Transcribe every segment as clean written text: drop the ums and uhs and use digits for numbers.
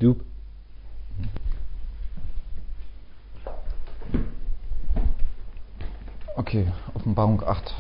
Du. Okay, Offenbarung 8.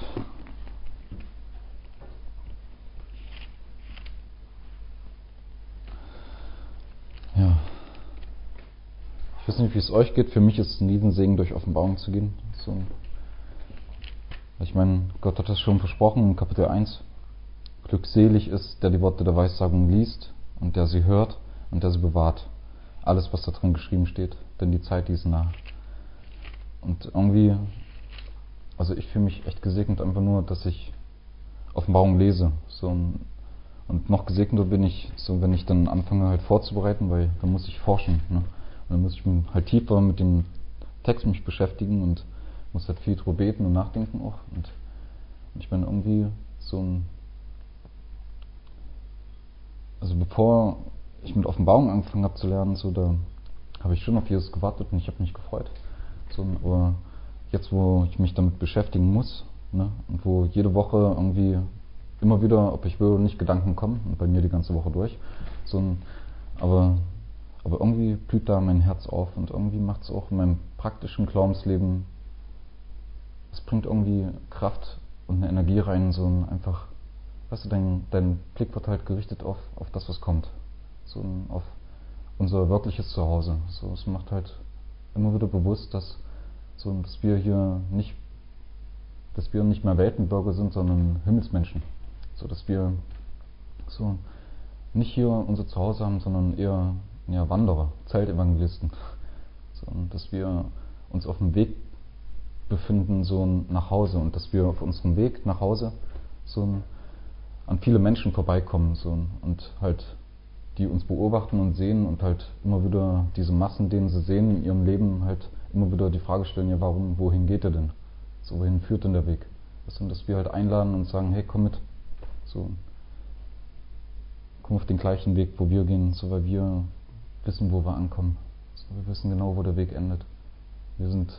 Ja. Ich weiß nicht, wie es euch geht. Für mich ist es ein Riesensegen, durch Offenbarung zu gehen. So. Ich meine, Gott hat das schon versprochen in Kapitel 1. Glückselig ist, der die Worte der Weissagung liest und der sie hört und der sie bewahrt. Alles, was da drin geschrieben steht, denn die Zeit, die ist nah. Und irgendwie, also ich fühle mich echt gesegnet, einfach nur, dass ich Offenbarung lese. So. Und noch gesegneter bin ich, so wenn ich dann anfange halt vorzubereiten, weil dann muss ich forschen. Ne? Und dann muss ich halt tiefer mit dem Text mich beschäftigen und muss halt viel drüber beten und nachdenken auch. Und ich bin irgendwie so ein... Also bevor ich mit Offenbarung angefangen habe zu lernen, so da habe ich schon auf Jesus gewartet und ich habe mich gefreut. So, aber jetzt, wo ich mich damit beschäftigen muss, ne, und wo jede Woche irgendwie immer wieder, ob ich will oder nicht, Gedanken kommen, und bei mir die ganze Woche durch, aber irgendwie blüht da mein Herz auf und irgendwie macht es auch in meinem praktischen Glaubensleben, es bringt irgendwie Kraft und eine Energie rein, so einfach, weißt du, dein Blick wird halt gerichtet auf das, was kommt, so auf unser wirkliches Zuhause. So, es macht halt immer wieder bewusst, dass wir hier nicht mehr Weltenbürger sind, sondern Himmelsmenschen. So, dass wir so nicht hier unser Zuhause haben, sondern eher Wanderer, Zeltevangelisten. So, und dass wir uns auf dem Weg befinden, so nach Hause, und dass wir auf unserem Weg nach Hause so an viele Menschen vorbeikommen, so, und halt die uns beobachten und sehen und halt immer wieder diese Massen, denen sie sehen in ihrem Leben, halt immer wieder die Frage stellen, ja warum, wohin geht er denn? So, wohin führt denn der Weg? Und dass wir halt einladen und sagen, hey, komm mit, so, komm auf den gleichen Weg, wo wir gehen, so, weil wir wissen, wo wir ankommen. So, wir wissen genau, wo der Weg endet. Wir sind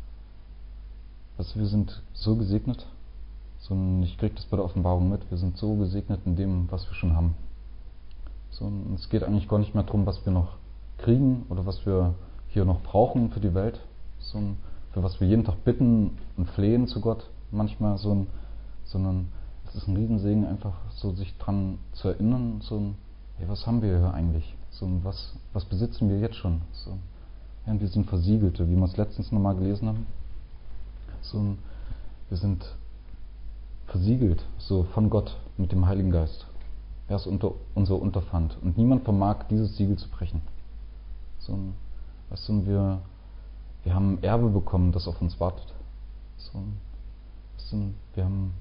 so gesegnet, so, ich kriege das bei der Offenbarung mit, wir sind so gesegnet in dem, was wir schon haben. So, und es geht eigentlich gar nicht mehr darum, was wir noch kriegen oder was wir hier noch brauchen für die Welt, so, für was wir jeden Tag bitten und flehen zu Gott manchmal, sondern es ist ein Riesensegen, einfach so sich dran zu erinnern, so, hey, was haben wir hier eigentlich? So, was besitzen wir jetzt schon? So, ja, und wir sind Versiegelte, wie wir es letztens nochmal gelesen haben. So, wir sind versiegelt, so von Gott mit dem Heiligen Geist. Er ist unser Unterpfand und niemand vermag, dieses Siegel zu brechen. So, weißt du, wir haben ein Erbe bekommen, das auf uns wartet. So, weißt du, wir haben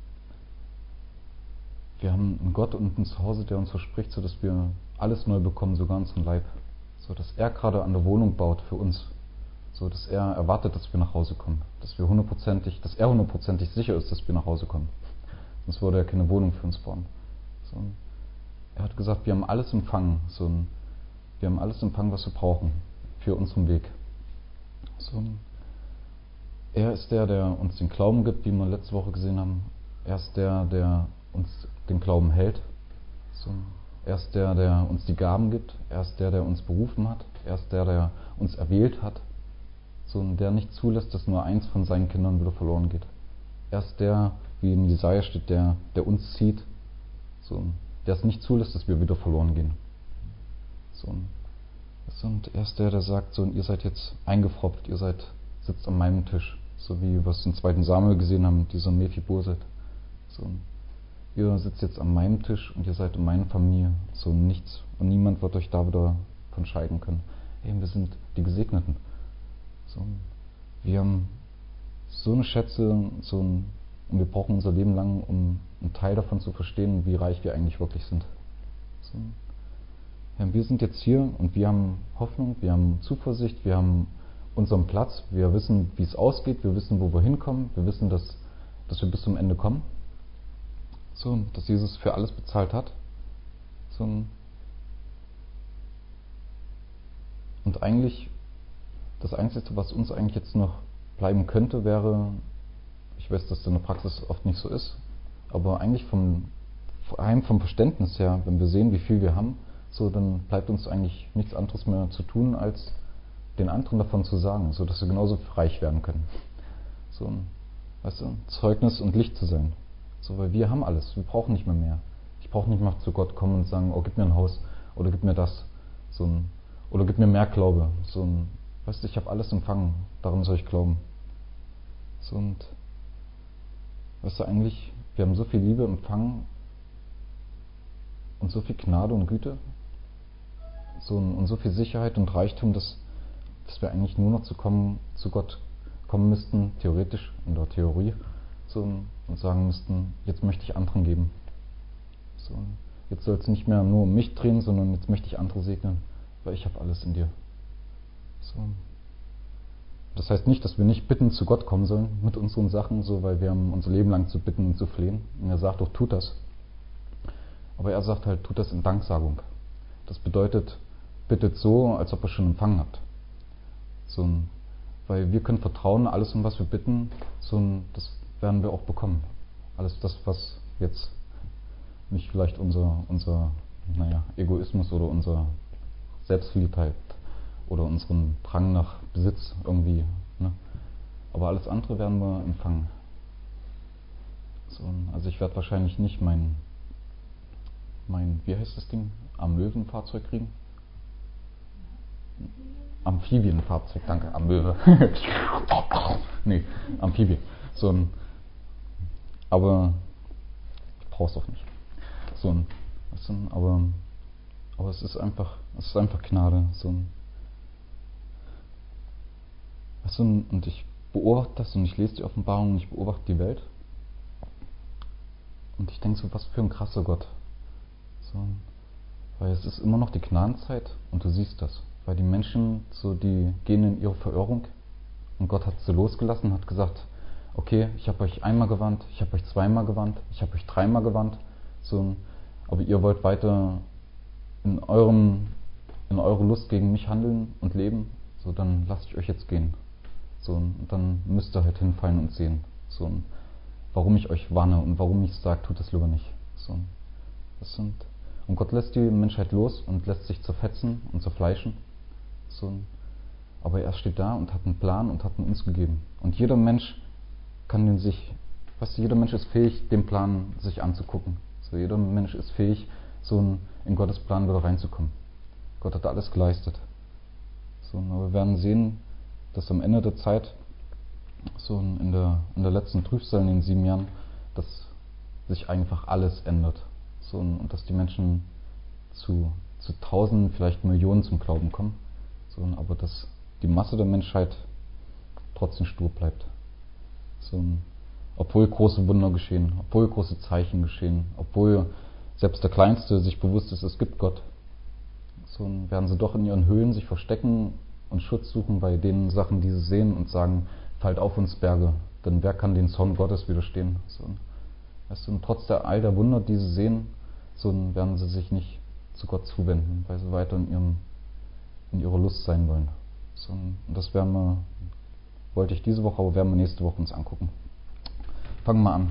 einen Gott und ein Zuhause, der uns verspricht, so dass wir alles neu bekommen, sogar unseren Leib. So, dass er gerade an der Wohnung baut für uns. So, dass er erwartet, dass wir nach Hause kommen. Dass er hundertprozentig sicher ist, dass wir nach Hause kommen. Sonst würde er keine Wohnung für uns bauen. So, er hat gesagt, wir haben alles empfangen. Wir haben alles empfangen, was wir brauchen für unseren Weg. So, er ist der uns den Glauben gibt, wie wir letzte Woche gesehen haben. Er ist der uns den Glauben hält. So, er ist der uns die Gaben gibt. Er ist der uns berufen hat. Er ist der uns erwählt hat. So, und der nicht zulässt, dass nur eins von seinen Kindern wieder verloren geht. Er ist der, wie in Jesaja steht, der uns zieht. So, der es nicht zulässt, dass wir wieder verloren gehen. So, und er ist der sagt, so, und ihr seid jetzt eingepfropft, sitzt an meinem Tisch. So wie wir es im 2. Samuel gesehen haben, dieser Mephibosheth. So, ihr sitzt jetzt an meinem Tisch und ihr seid in meiner Familie. So, nichts und niemand wird euch da wieder von scheiden können. Hey, wir sind die Gesegneten. So, wir haben so eine Schätze, und wir brauchen unser Leben lang, um einen Teil davon zu verstehen, wie reich wir eigentlich wirklich sind. So, ja, wir sind jetzt hier und wir haben Hoffnung, wir haben Zuversicht, wir haben unseren Platz, wir wissen, wie es ausgeht, wir wissen, wo wir hinkommen, wir wissen, dass wir bis zum Ende kommen. So, dass Jesus für alles bezahlt hat. So, und eigentlich das Einzige, was uns eigentlich jetzt noch bleiben könnte, wäre, ich weiß, dass das in der Praxis oft nicht so ist, aber eigentlich vom Verständnis her, wenn wir sehen, wie viel wir haben, so dann bleibt uns eigentlich nichts anderes mehr zu tun, als den anderen davon zu sagen, so dass wir genauso reich werden können. So ein, weißt du, Zeugnis und Licht zu sein. So, weil wir haben alles, wir brauchen nicht mehr. Ich brauche nicht mehr zu Gott kommen und sagen, oh, gib mir ein Haus oder gib mir das, so ein, oder gib mir mehr Glaube. So ein, weißt du, ich habe alles empfangen, daran soll ich glauben. So, und weißt du, eigentlich, wir haben so viel Liebe empfangen und so viel Gnade und Güte so, und so viel Sicherheit und Reichtum, dass wir eigentlich nur noch zu Gott kommen müssten, theoretisch, in der Theorie, so, und sagen müssten, jetzt möchte ich anderen geben. So, jetzt soll es nicht mehr nur um mich drehen, sondern jetzt möchte ich andere segnen, weil ich habe alles in dir. So. Das heißt nicht, dass wir nicht bittend zu Gott kommen sollen mit unseren Sachen, so, weil wir haben unser Leben lang zu bitten und zu flehen. Und er sagt doch, tut das. Aber er sagt halt, tut das in Danksagung. Das bedeutet, bittet so, als ob ihr schon empfangen habt. So, weil wir können vertrauen, alles, um was wir bitten, so, das werden wir auch bekommen. Alles das, was jetzt nicht vielleicht unser Egoismus oder unsere Selbstverliebtheit oder unseren Drang nach Besitz irgendwie, ne? Aber alles andere werden wir empfangen. So, also ich werde wahrscheinlich nicht mein, wie heißt das Ding, Amöwenfahrzeug kriegen? Amphibienfahrzeug, danke, Amöwe. Nee, Amphibie. So ein, aber ich brauch's auch nicht. So ein, aber es ist einfach Gnade. So ein, weißt du, und ich beobachte das und ich lese die Offenbarung und ich beobachte die Welt. Und ich denke so, was für ein krasser Gott. So, weil es ist immer noch die Gnadenzeit und du siehst das. Weil die Menschen, so, die gehen in ihre Verirrung und Gott hat sie losgelassen und hat gesagt, okay, ich habe euch einmal gewarnt, ich habe euch zweimal gewarnt, ich habe euch dreimal gewarnt, so, aber ihr wollt weiter in eure Lust gegen mich handeln und leben, so, dann lasse ich euch jetzt gehen. So, und dann müsst ihr halt hinfallen und sehen, so, warum ich euch warne und warum ich sage, tut das lieber nicht. So, und Gott lässt die Menschheit los und lässt sich zerfetzen und zerfleischen. So, aber er steht da und hat einen Plan und hat ihn uns gegeben. Und jeder Mensch kann jeder Mensch ist fähig, den Plan sich anzugucken. So, jeder Mensch ist fähig, so in Gottes Plan wieder reinzukommen. Gott hat alles geleistet. So, aber wir werden sehen, dass am Ende der Zeit, so in der letzten Trübsal in den 7 Jahren, dass sich einfach alles ändert. So, und dass die Menschen zu Tausenden, vielleicht Millionen zum Glauben kommen. So, aber dass die Masse der Menschheit trotzdem stur bleibt. So, obwohl große Wunder geschehen, obwohl große Zeichen geschehen, obwohl selbst der Kleinste sich bewusst ist, es gibt Gott. So, werden sie doch in ihren Höhlen sich verstecken und Schutz suchen bei den Sachen, die sie sehen und sagen, fallt auf uns Berge, denn wer kann den Zorn Gottes widerstehen? So, weißt du, und trotz all der Wunder, die sie sehen, so werden sie sich nicht zu Gott zuwenden, weil sie weiter in ihrer Lust sein wollen. So, und das wollte ich diese Woche, aber werden wir nächste Woche uns angucken. Fangen wir an.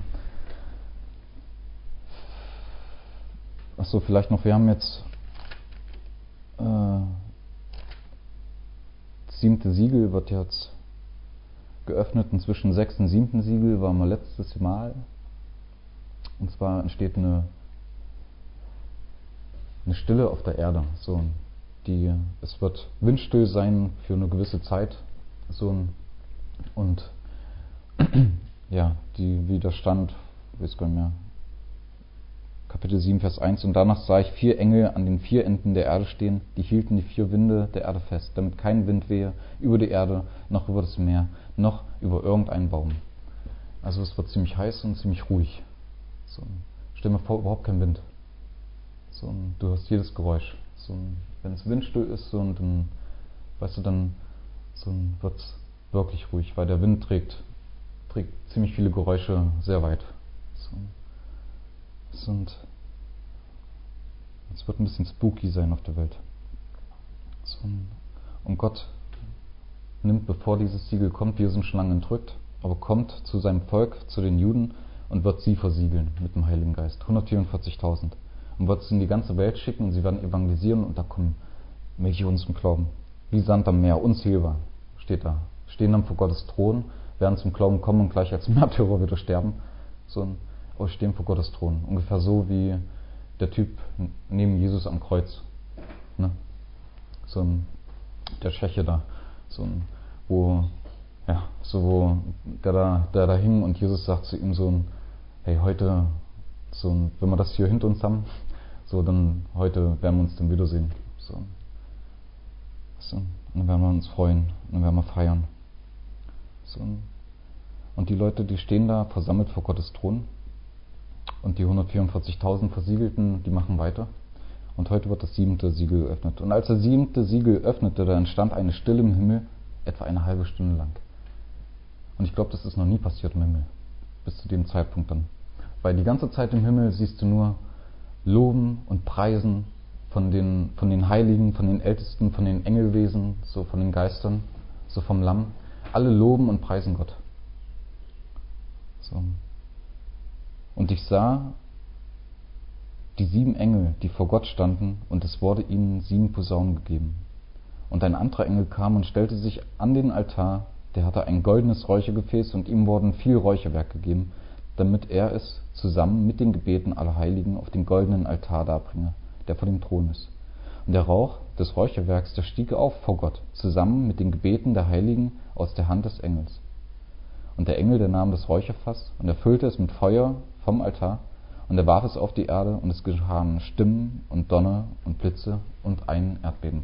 Achso, vielleicht noch, wir haben jetzt das 7. Siegel wird jetzt geöffnet, und zwischen 6. und 7. Siegel waren wir letztes Mal. Und zwar entsteht eine Stille auf der Erde. So, es wird windstill sein für eine gewisse Zeit. So, und ja, die Widerstand, ich weiß gar nicht mehr, Kapitel 7, Vers 1, und danach sah ich 4 Engel an den 4 Enden der Erde stehen, die hielten die 4 Winde der Erde fest, damit kein Wind wehe über die Erde, noch über das Meer, noch über irgendeinen Baum. Also es wird ziemlich heiß und ziemlich ruhig. So, stell dir mal vor, überhaupt kein Wind. So, du hörst jedes Geräusch. So, wenn es windstill ist, so, und dann, weißt du, dann so, wird es wirklich ruhig, weil der Wind trägt ziemlich viele Geräusche sehr weit. So, es wird ein bisschen spooky sein auf der Welt. So, und Gott nimmt, bevor dieses Siegel kommt, wir sind schon lange entrückt, aber kommt zu seinem Volk, zu den Juden, und wird sie versiegeln mit dem Heiligen Geist. 144.000. und wird es in die ganze Welt schicken und sie werden evangelisieren und da kommen Millionen zum Glauben. Wie Sand am Meer, unzählbar, steht da. Stehen dann vor Gottes Thron, werden zum Glauben kommen und gleich als Märtyrer wieder sterben. Stehen vor Gottes Thron. Ungefähr so wie der Typ neben Jesus am Kreuz. Ne? Der Tscheche da. Wo der da hing und Jesus sagt zu ihm hey, heute, wenn wir das hier hinter uns haben, dann heute werden wir uns dann wiedersehen. Und dann werden wir uns freuen, und dann werden wir feiern. Und die Leute, die stehen da versammelt vor Gottes Thron und die 144.000 Versiegelten, die machen weiter. Und heute wird das 7. Siegel geöffnet. Und als das 7. Siegel öffnete, da entstand eine Stille im Himmel, etwa eine halbe Stunde lang. Und ich glaube, das ist noch nie passiert im Himmel, bis zu dem Zeitpunkt dann. Weil die ganze Zeit im Himmel siehst du nur Loben und Preisen von den Heiligen, von den Ältesten, von den Engelwesen, von den Geistern, vom Lamm. Alle loben und preisen Gott. Und ich sah die 7 Engel, die vor Gott standen, und es wurde ihnen 7 Posaunen gegeben. Und ein anderer Engel kam und stellte sich an den Altar, der hatte ein goldenes Räuchergefäß, und ihm wurden viel Räucherwerk gegeben, damit er es zusammen mit den Gebeten aller Heiligen auf den goldenen Altar darbringe, der vor dem Thron ist. Und der Rauch des Räucherwerks, der stieg auf vor Gott, zusammen mit den Gebeten der Heiligen aus der Hand des Engels. Und der Engel, der nahm das Räucherfass und erfüllte es mit Feuer vom Altar, und er warf es auf die Erde, und es geschahen Stimmen und Donner und Blitze und ein Erdbeben.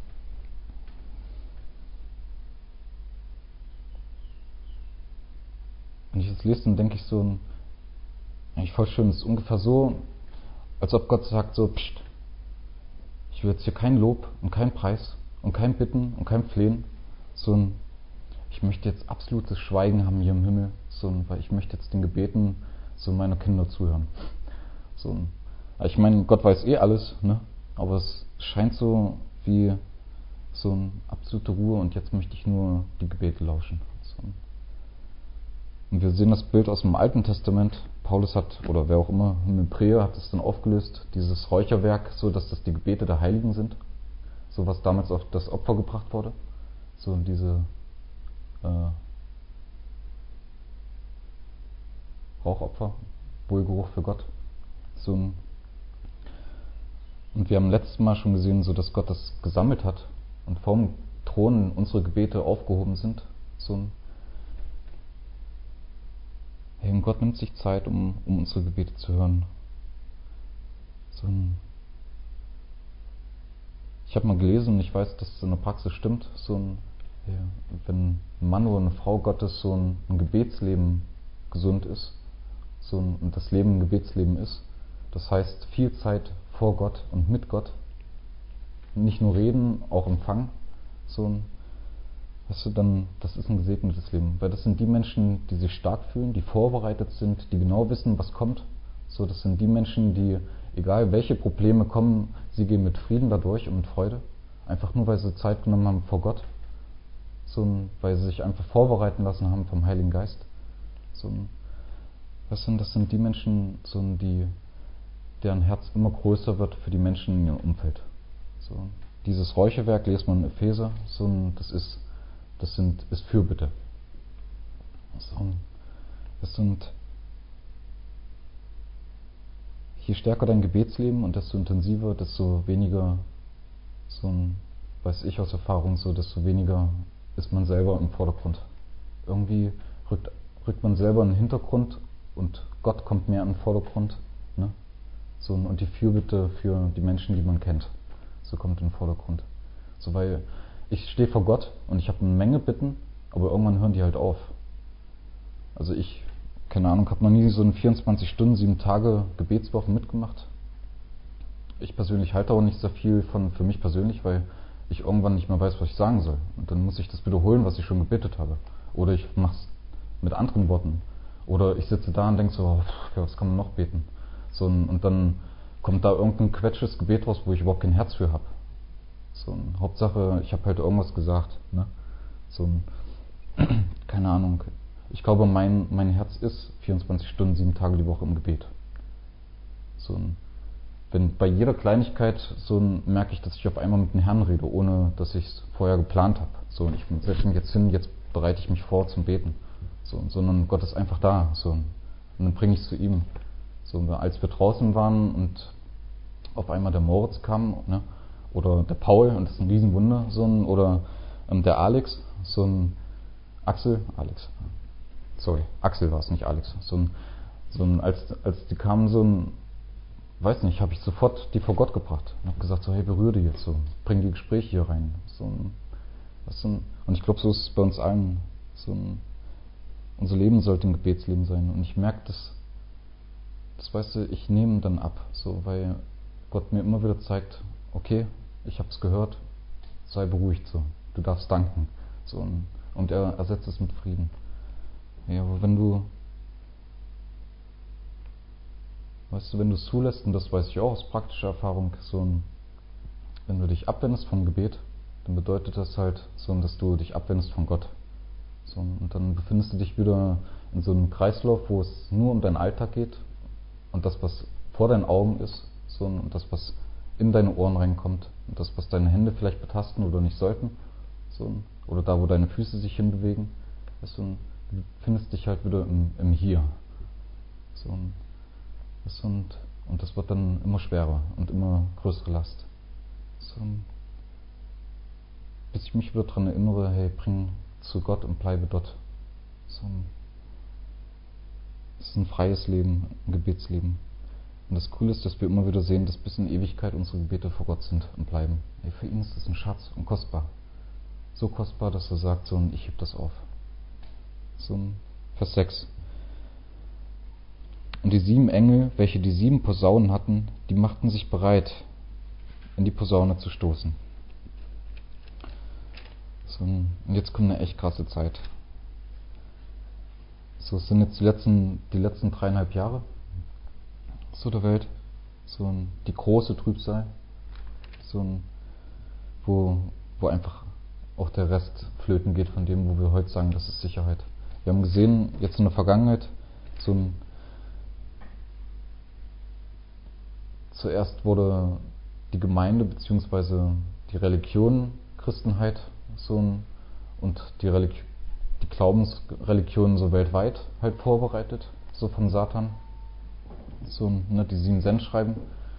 Wenn ich das lese, dann denke ich eigentlich voll schön, es ist ungefähr so, als ob Gott sagt Psst, ich will jetzt hier kein Lob und kein Preis und kein Bitten und kein Flehen, ich möchte jetzt absolutes Schweigen haben hier im Himmel, weil ich möchte jetzt den Gebeten meiner Kinder zuhören. Ich meine, Gott weiß alles, ne? Aber es scheint so wie eine absolute Ruhe und jetzt möchte ich nur die Gebete lauschen. Und wir sehen das Bild aus dem Alten Testament. Paulus oder wer auch immer, im Hebräer hat es dann aufgelöst, dieses Räucherwerk, dass das die Gebete der Heiligen sind, was damals auf das Opfer gebracht wurde. Diese Rauchopfer, Wohlgeruch für Gott. Und wir haben letztes Mal schon gesehen, dass Gott das gesammelt hat und vorm Thron unsere Gebete aufgehoben sind. Hey, und Gott nimmt sich Zeit, um unsere Gebete zu hören. Ich habe mal gelesen und ich weiß, dass es in der Praxis stimmt, wenn ein Mann oder eine Frau Gottes ein Gebetsleben gesund ist, und das Leben ein Gebetsleben ist, das heißt viel Zeit vor Gott und mit Gott, nicht nur reden, auch empfangen, dann, das ist ein gesegnetes Leben, weil das sind die Menschen, die sich stark fühlen, die vorbereitet sind, die genau wissen, was kommt, das sind die Menschen, die, egal welche Probleme kommen, sie gehen mit Frieden dadurch und mit Freude, einfach nur, weil sie Zeit genommen haben vor Gott, weil sie sich einfach vorbereiten lassen haben vom Heiligen Geist. Das sind die Menschen, deren Herz immer größer wird für die Menschen in ihrem Umfeld. Dieses Räucherwerk, lest man in Epheser, das ist Fürbitte. Je stärker dein Gebetsleben und desto intensiver, desto weniger, weiß ich aus Erfahrung, desto weniger ist man selber im Vordergrund. Irgendwie rückt man selber in den Hintergrund und Gott kommt mehr in den Vordergrund. Ne? Und die Fürbitte für die Menschen, die man kennt, kommt in den Vordergrund. Weil ich stehe vor Gott und ich habe eine Menge Bitten, aber irgendwann hören die halt auf. Also ich, keine Ahnung, habe noch nie so eine 24 Stunden, 7 Tage Gebetswoche mitgemacht. Ich persönlich halte auch nicht sehr viel für mich persönlich, weil ich irgendwann nicht mehr weiß, was ich sagen soll. Und dann muss ich das wiederholen, was ich schon gebetet habe. Oder ich mache es mit anderen Worten. Oder ich sitze da und denke was kann man noch beten? Und dann kommt da irgendein quetsches Gebet raus, wo ich überhaupt kein Herz für habe. Hauptsache, ich habe halt irgendwas gesagt. Ne? Keine Ahnung. Ich glaube, mein Herz ist 24 Stunden, 7 Tage die Woche im Gebet. wenn bei jeder Kleinigkeit merke ich, dass ich auf einmal mit dem Herrn rede, ohne dass ich es vorher geplant habe. So, ich setze mich jetzt hin, jetzt bereite ich mich vor zum Beten. So, sondern Gott ist einfach da. So, und dann bringe ich es zu ihm. So, als wir draußen waren und auf einmal der Moritz kam, ne, oder der Paul, und das ist ein Riesenwunder, oder der Alex, Axel war es, nicht Alex. Als die kamen, weiß nicht, habe ich sofort die vor Gott gebracht und habe gesagt, so, hey, berühre die jetzt so, bring die Gespräche hier rein. Und ich glaube, so ist es bei uns allen. Unser Leben sollte ein Gebetsleben sein. Und ich merke, das weißt du, ich nehme dann ab, so, weil Gott mir immer wieder zeigt, okay, ich habe es gehört, sei beruhigt, so, du darfst danken, so, und er ersetzt es mit Frieden. Ja, aber wenn du es zulässt, und das weiß ich auch aus praktischer Erfahrung, wenn du dich abwendest vom Gebet, dann bedeutet das halt, dass du dich abwendest von Gott. So, und dann befindest du dich wieder in so einem Kreislauf, wo es nur um deinen Alltag geht und das, was vor deinen Augen ist, und das, was in deine Ohren reinkommt und das, was deine Hände vielleicht betasten oder nicht sollten, oder da, wo deine Füße sich hinbewegen, du findest dich halt wieder im Hier. Und das wird dann immer schwerer und immer größere Last. Bis ich mich wieder daran erinnere, hey, bring zu Gott und bleibe dort. Es ist ein freies Leben, ein Gebetsleben. Und das Coole ist, dass wir immer wieder sehen, dass bis in Ewigkeit unsere Gebete vor Gott sind und bleiben. Hey, für ihn ist das ein Schatz und kostbar. So kostbar, dass er sagt, ich heb das auf. Vers 6. Und die 7 Engel, welche die 7 Posaunen hatten, die machten sich bereit, in die Posaune zu stoßen. Und jetzt kommt eine echt krasse Zeit. Es sind jetzt die letzten 3,5 Jahre der Welt. Die große Trübsal. Wo einfach auch der Rest flöten geht von dem, wo wir heute sagen, das ist Sicherheit. Wir haben gesehen, jetzt in der Vergangenheit, zuerst wurde die Gemeinde bzw. die Religion Christenheit und die Glaubensreligionen weltweit halt vorbereitet, von Satan. Die 7 Sendschreiben.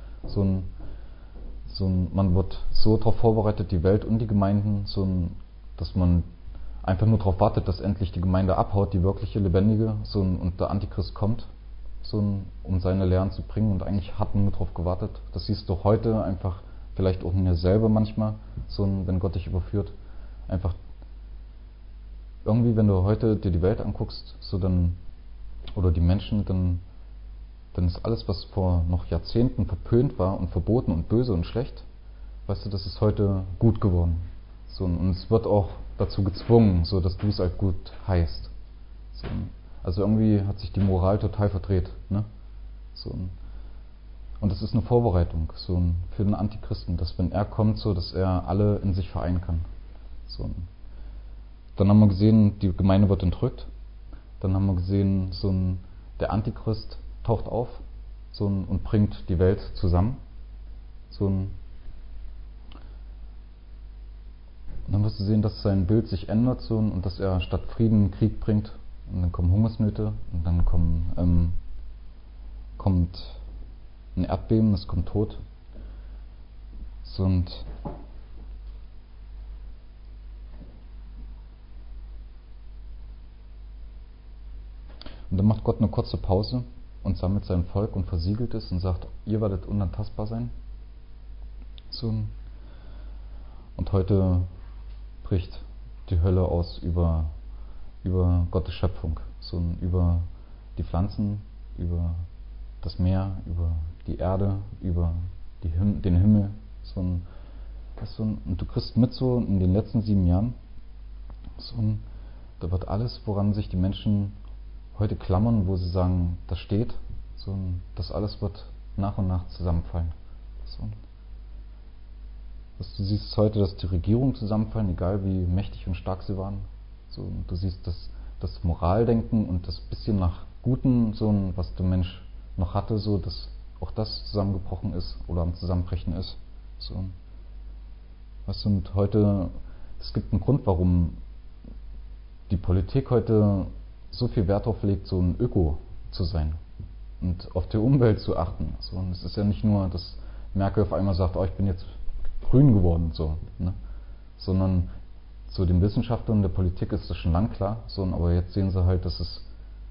Man wird so darauf vorbereitet, die Welt und die Gemeinden, dass man einfach nur darauf wartet, dass endlich die Gemeinde abhaut, die wirkliche, lebendige, und der Antichrist kommt, um seine Lehren zu bringen. Und eigentlich hat man nur darauf gewartet. Das siehst du heute einfach, vielleicht auch in dir selber manchmal, wenn Gott dich überführt. Einfach irgendwie, wenn du heute dir die Welt anguckst, oder die Menschen, dann ist alles, was vor noch Jahrzehnten verpönt war und verboten und böse und schlecht, weißt du, das ist heute gut geworden. Und es wird auch dazu gezwungen, dass du es halt gut heißt. Also irgendwie hat sich die Moral total verdreht. Ne? Und das ist eine Vorbereitung für den Antichristen, dass wenn er kommt, dass er alle in sich vereinen kann. Dann haben wir gesehen, die Gemeinde wird entrückt. Dann haben wir gesehen, der Antichrist taucht auf und bringt die Welt zusammen. Und dann wirst du sehen, dass sein Bild sich ändert und dass er statt Frieden Krieg bringt. Und dann kommen Hungersnöte und dann kommt ein Erdbeben, es kommt Tod. Und dann macht Gott eine kurze Pause und sammelt sein Volk und versiegelt es und sagt, ihr werdet unantastbar sein. Und heute bricht die Hölle aus über Gottes Schöpfung, über die Pflanzen, über das Meer, über die Erde, über den Himmel. Und du kriegst mit in den letzten 7 Jahren, da wird alles, woran sich die Menschen heute klammern, wo sie sagen, das steht, das alles wird nach und nach zusammenfallen. Du siehst heute, dass die Regierungen zusammenfallen, egal wie mächtig und stark sie waren. Du siehst das Moraldenken und das bisschen nach Guten, was der Mensch noch hatte, das auch das zusammengebrochen ist oder am Zusammenbrechen ist. So. Was und heute, es gibt einen Grund, warum die Politik heute so viel Wert darauf legt, so ein Öko zu sein und auf die Umwelt zu achten. So, und es ist ja nicht nur, dass Merkel auf einmal sagt, oh, ich bin jetzt grün geworden, so, ne? Sondern so den Wissenschaftlern der Politik ist das schon lang klar, so, aber jetzt sehen sie halt, dass es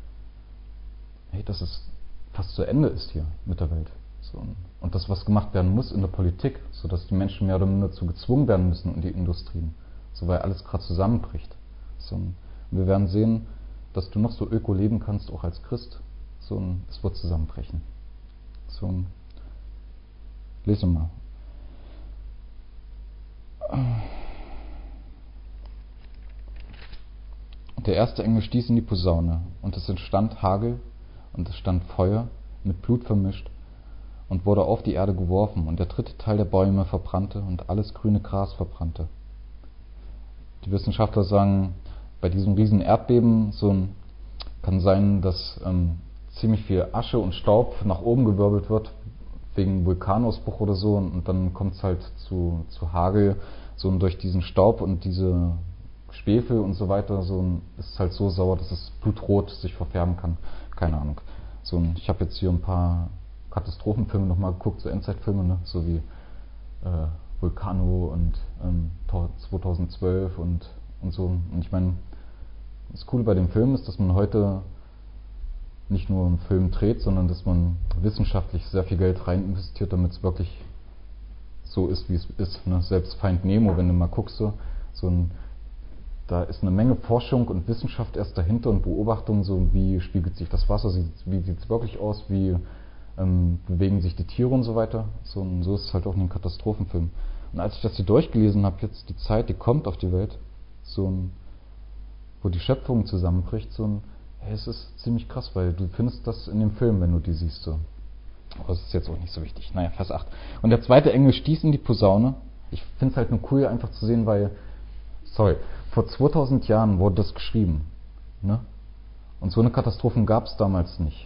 fast zu Ende ist hier mit der Welt. So, und das, was gemacht werden muss in der Politik, sodass die Menschen mehr oder minder dazu gezwungen werden müssen und die Industrien, so, weil alles gerade zusammenbricht. So, und wir werden sehen, dass du noch so öko leben kannst, auch als Christ. So, es wird zusammenbrechen. So, lesen wir mal. Der erste Engel stieß in die Posaune, und es entstand Hagel, und es stand Feuer, mit Blut vermischt, und wurde auf die Erde geworfen, und der dritte Teil der Bäume verbrannte, und alles grüne Gras verbrannte. Die Wissenschaftler sagen, bei diesem riesen Erdbeben kann sein, dass ziemlich viel Asche und Staub nach oben gewirbelt wird, wegen Vulkanausbruch oder so, und dann kommt es halt zu Hagel, so durch diesen Staub und diese Schwefel und so weiter, ist es halt so sauer, dass es blutrot sich verfärben kann. Keine Ahnung. Ich habe jetzt hier ein paar Katastrophenfilme nochmal geguckt, so Endzeitfilme, ne? So wie Vulcano und 2012 und so. Und ich meine, das Coole bei dem Film ist, dass man heute nicht nur einen Film dreht, sondern dass man wissenschaftlich sehr viel Geld rein investiert, damit es wirklich so ist, wie es ist. Ne? Selbst Find Nemo, wenn du mal guckst, da ist eine Menge Forschung und Wissenschaft erst dahinter und Beobachtung, so wie spiegelt sich das Wasser, wie sieht es wirklich aus, wie bewegen sich die Tiere und so weiter. Und so ist es halt auch in den Katastrophenfilmen. Und als ich das hier durchgelesen habe, jetzt die Zeit, die kommt auf die Welt, wo die Schöpfung zusammenbricht, es ist ziemlich krass, weil du findest das in dem Film, wenn du die siehst. So. Aber das ist jetzt auch nicht so wichtig. Naja, Vers 8. Und der zweite Engel stieß in die Posaune. Ich finde es halt nur cool, einfach zu sehen, weil, vor 2000 Jahren wurde das geschrieben. Ne? Und so eine Katastrophe gab es damals nicht.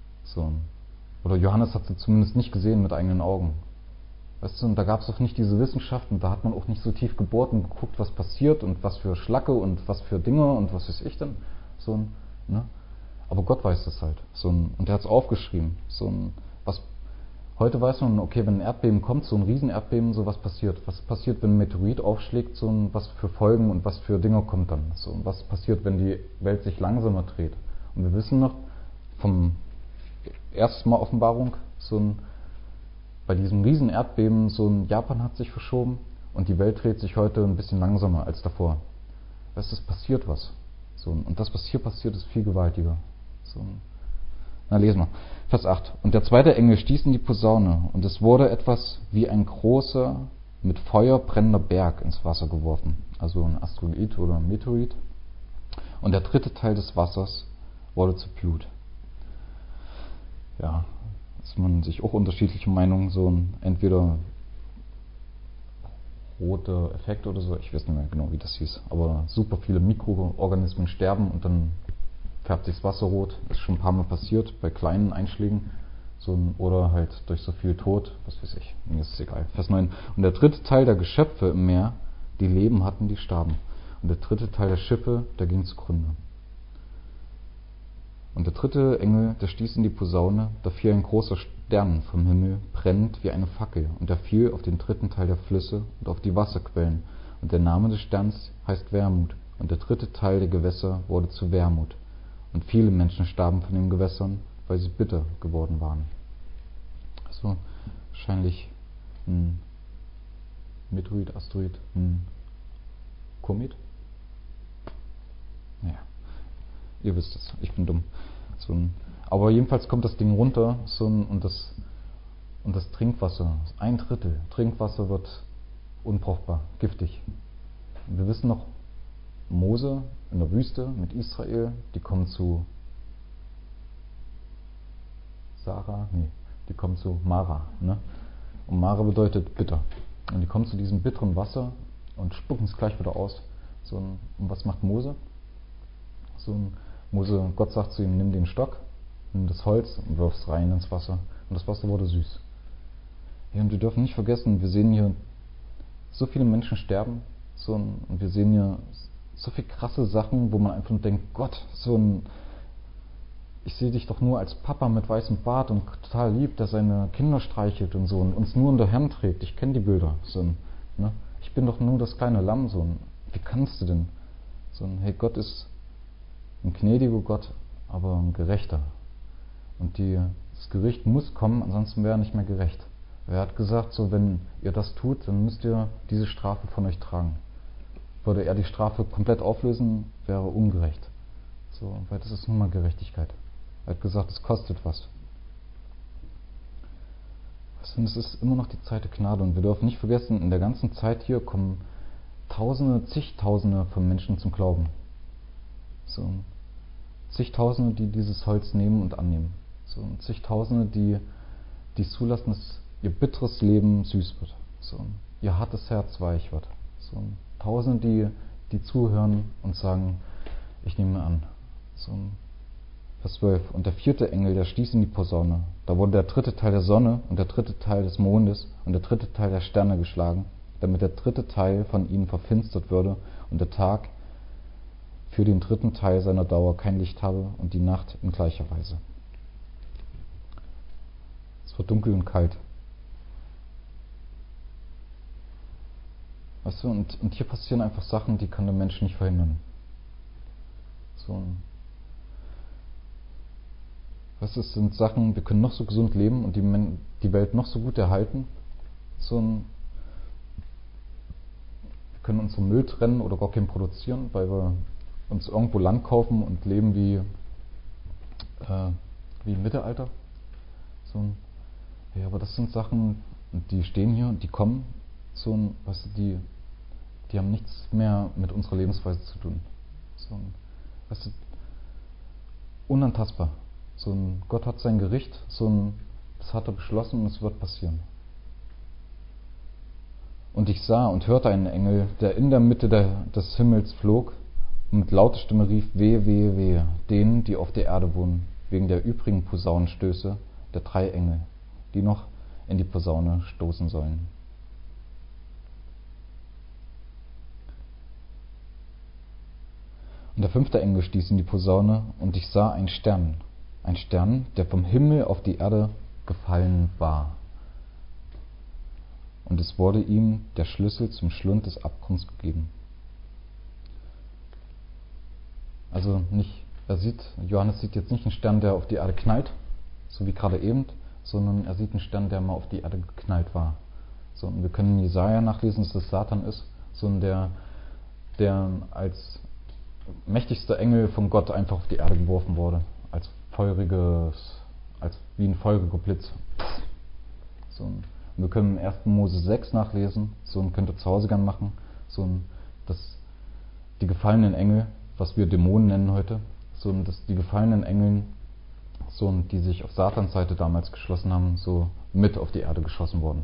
Oder Johannes hat sie zumindest nicht gesehen mit eigenen Augen. Weißt du, und da gab es auch nicht diese Wissenschaft und da hat man auch nicht so tief gebohrt und geguckt, was passiert und was für Schlacke und was für Dinge und was weiß ich denn. Ne? Aber Gott weiß das halt. Und er hat es aufgeschrieben. Was heute weiß man, okay, wenn ein Erdbeben kommt, so ein Riesenerdbeben, was passiert? Was passiert, wenn ein Meteorit aufschlägt, was für Folgen und was für Dinge kommt dann? Was passiert, wenn die Welt sich langsamer dreht? Und wir wissen noch vom ersten Mal Offenbarung, bei diesem riesen Erdbeben, Japan hat sich verschoben und die Welt dreht sich heute ein bisschen langsamer als davor. Weißt du, es passiert was. Und das, was hier passiert, ist viel gewaltiger. Na, lesen wir. Vers 8. Und der zweite Engel stieß in die Posaune, und es wurde etwas wie ein großer, mit Feuer brennender Berg ins Wasser geworfen. Also ein Asteroid oder ein Meteorit. Und der dritte Teil des Wassers wurde zu Blut. Ja, ist man sich auch unterschiedliche Meinungen, entweder roter Effekt oder so, ich weiß nicht mehr genau, wie das hieß, aber super viele Mikroorganismen sterben und dann färbt sich das Wasser rot. Das ist schon ein paar Mal passiert, bei kleinen Einschlägen, oder halt durch so viel Tod, was weiß ich, mir ist es egal. Vers 9. Und der dritte Teil der Geschöpfe im Meer, die Leben hatten, die starben. Und der dritte Teil der Schiffe, der ging zugrunde. Und der dritte Engel, der stieß in die Posaune, da fiel ein großer Stern vom Himmel, brennend wie eine Fackel, und er fiel auf den dritten Teil der Flüsse und auf die Wasserquellen. Und der Name des Sterns heißt Wermut, und der dritte Teil der Gewässer wurde zu Wermut. Und viele Menschen starben von den Gewässern, weil sie bitter geworden waren. Also wahrscheinlich ein Meteorit, Asteroid, ein Komet? Naja, ihr wisst es, ich bin dumm. Aber jedenfalls kommt das Ding runter und das Trinkwasser, 1/3 Trinkwasser wird unbrauchbar, giftig. Und wir wissen noch, Mose in der Wüste mit Israel, die kommen zu die kommen zu Mara. Ne? Und Mara bedeutet bitter. Und die kommen zu diesem bitteren Wasser und spucken es gleich wieder aus. Und was macht Mose? Gott sagt zu ihm, nimm den Stock, nimm das Holz und wirf es rein ins Wasser. und das Wasser wurde süß. Ja, und wir dürfen nicht vergessen, wir sehen hier so viele Menschen sterben, und wir sehen hier so viele krasse Sachen, wo man einfach nur denkt, Gott, ich sehe dich doch nur als Papa mit weißem Bart und total lieb, der seine Kinder streichelt und so und uns nur in der Hand trägt. Ich kenne die Bilder. Ne? Ich bin doch nur das kleine Lamm. Wie kannst du denn? Hey, Gott ist ein gnädiger Gott, aber ein gerechter. Und das Gericht muss kommen, ansonsten wäre er nicht mehr gerecht. Er hat gesagt, wenn ihr das tut, dann müsst ihr diese Strafe von euch tragen. Würde er die Strafe komplett auflösen, wäre er ungerecht. Weil das ist nun mal Gerechtigkeit. Er hat gesagt, es kostet was. Und es ist immer noch die Zeit der Gnade. Und wir dürfen nicht vergessen, in der ganzen Zeit hier kommen Tausende, zigtausende von Menschen zum Glauben. Zigtausende, die dieses Holz nehmen und annehmen. Zigtausende, die zulassen, dass ihr bitteres Leben süß wird. Ihr hartes Herz weich wird. Tausende, die zuhören und sagen, ich nehme an. Vers 12. Und der 4. Engel, der stieß in die Posaune. Da wurde der 3. Teil der Sonne und der 3. Teil des Mondes und der 3. Teil der Sterne geschlagen, damit der 3. Teil von ihnen verfinstert würde und der Tag für den 3. Teil seiner Dauer kein Licht habe und die Nacht in gleicher Weise. Es wird dunkel und kalt. Weißt du, und hier passieren einfach Sachen, die kann der Mensch nicht verhindern. Es sind Sachen, wir können noch so gesund leben und die Welt noch so gut erhalten. Wir können unseren Müll trennen oder gar keinen produzieren, weil wir uns irgendwo Land kaufen und leben wie im Mittelalter. Ja, aber das sind Sachen, die stehen hier und die kommen. Die haben nichts mehr mit unserer Lebensweise zu tun. Unantastbar. Gott hat sein Gericht, das hat er beschlossen und es wird passieren. Und ich sah und hörte einen Engel, der in der Mitte des Himmels flog und mit lauter Stimme rief, wehe, wehe, wehe, denen, die auf der Erde wohnen, wegen der übrigen Posaunenstöße der 3 Engel, die noch in die Posaune stoßen sollen. Und der 5. Engel stieß in die Posaune und ich sah einen Stern, der vom Himmel auf die Erde gefallen war. Und es wurde ihm der Schlüssel zum Schlund des Abgrunds gegeben. Also Johannes sieht jetzt nicht einen Stern, der auf die Erde knallt, so wie gerade eben, sondern er sieht einen Stern, der mal auf die Erde geknallt war. Und wir können in Jesaja nachlesen, dass das Satan ist, der als mächtigster Engel von Gott einfach auf die Erde geworfen wurde, als wie ein feuriger Blitz. Und wir können in 1. Mose 6 nachlesen, könnt ihr zu Hause gern machen, dass die gefallenen Engel, was wir Dämonen nennen heute, dass die gefallenen Engel, die sich auf Satans Seite damals geschlossen haben, mit auf die Erde geschossen wurden.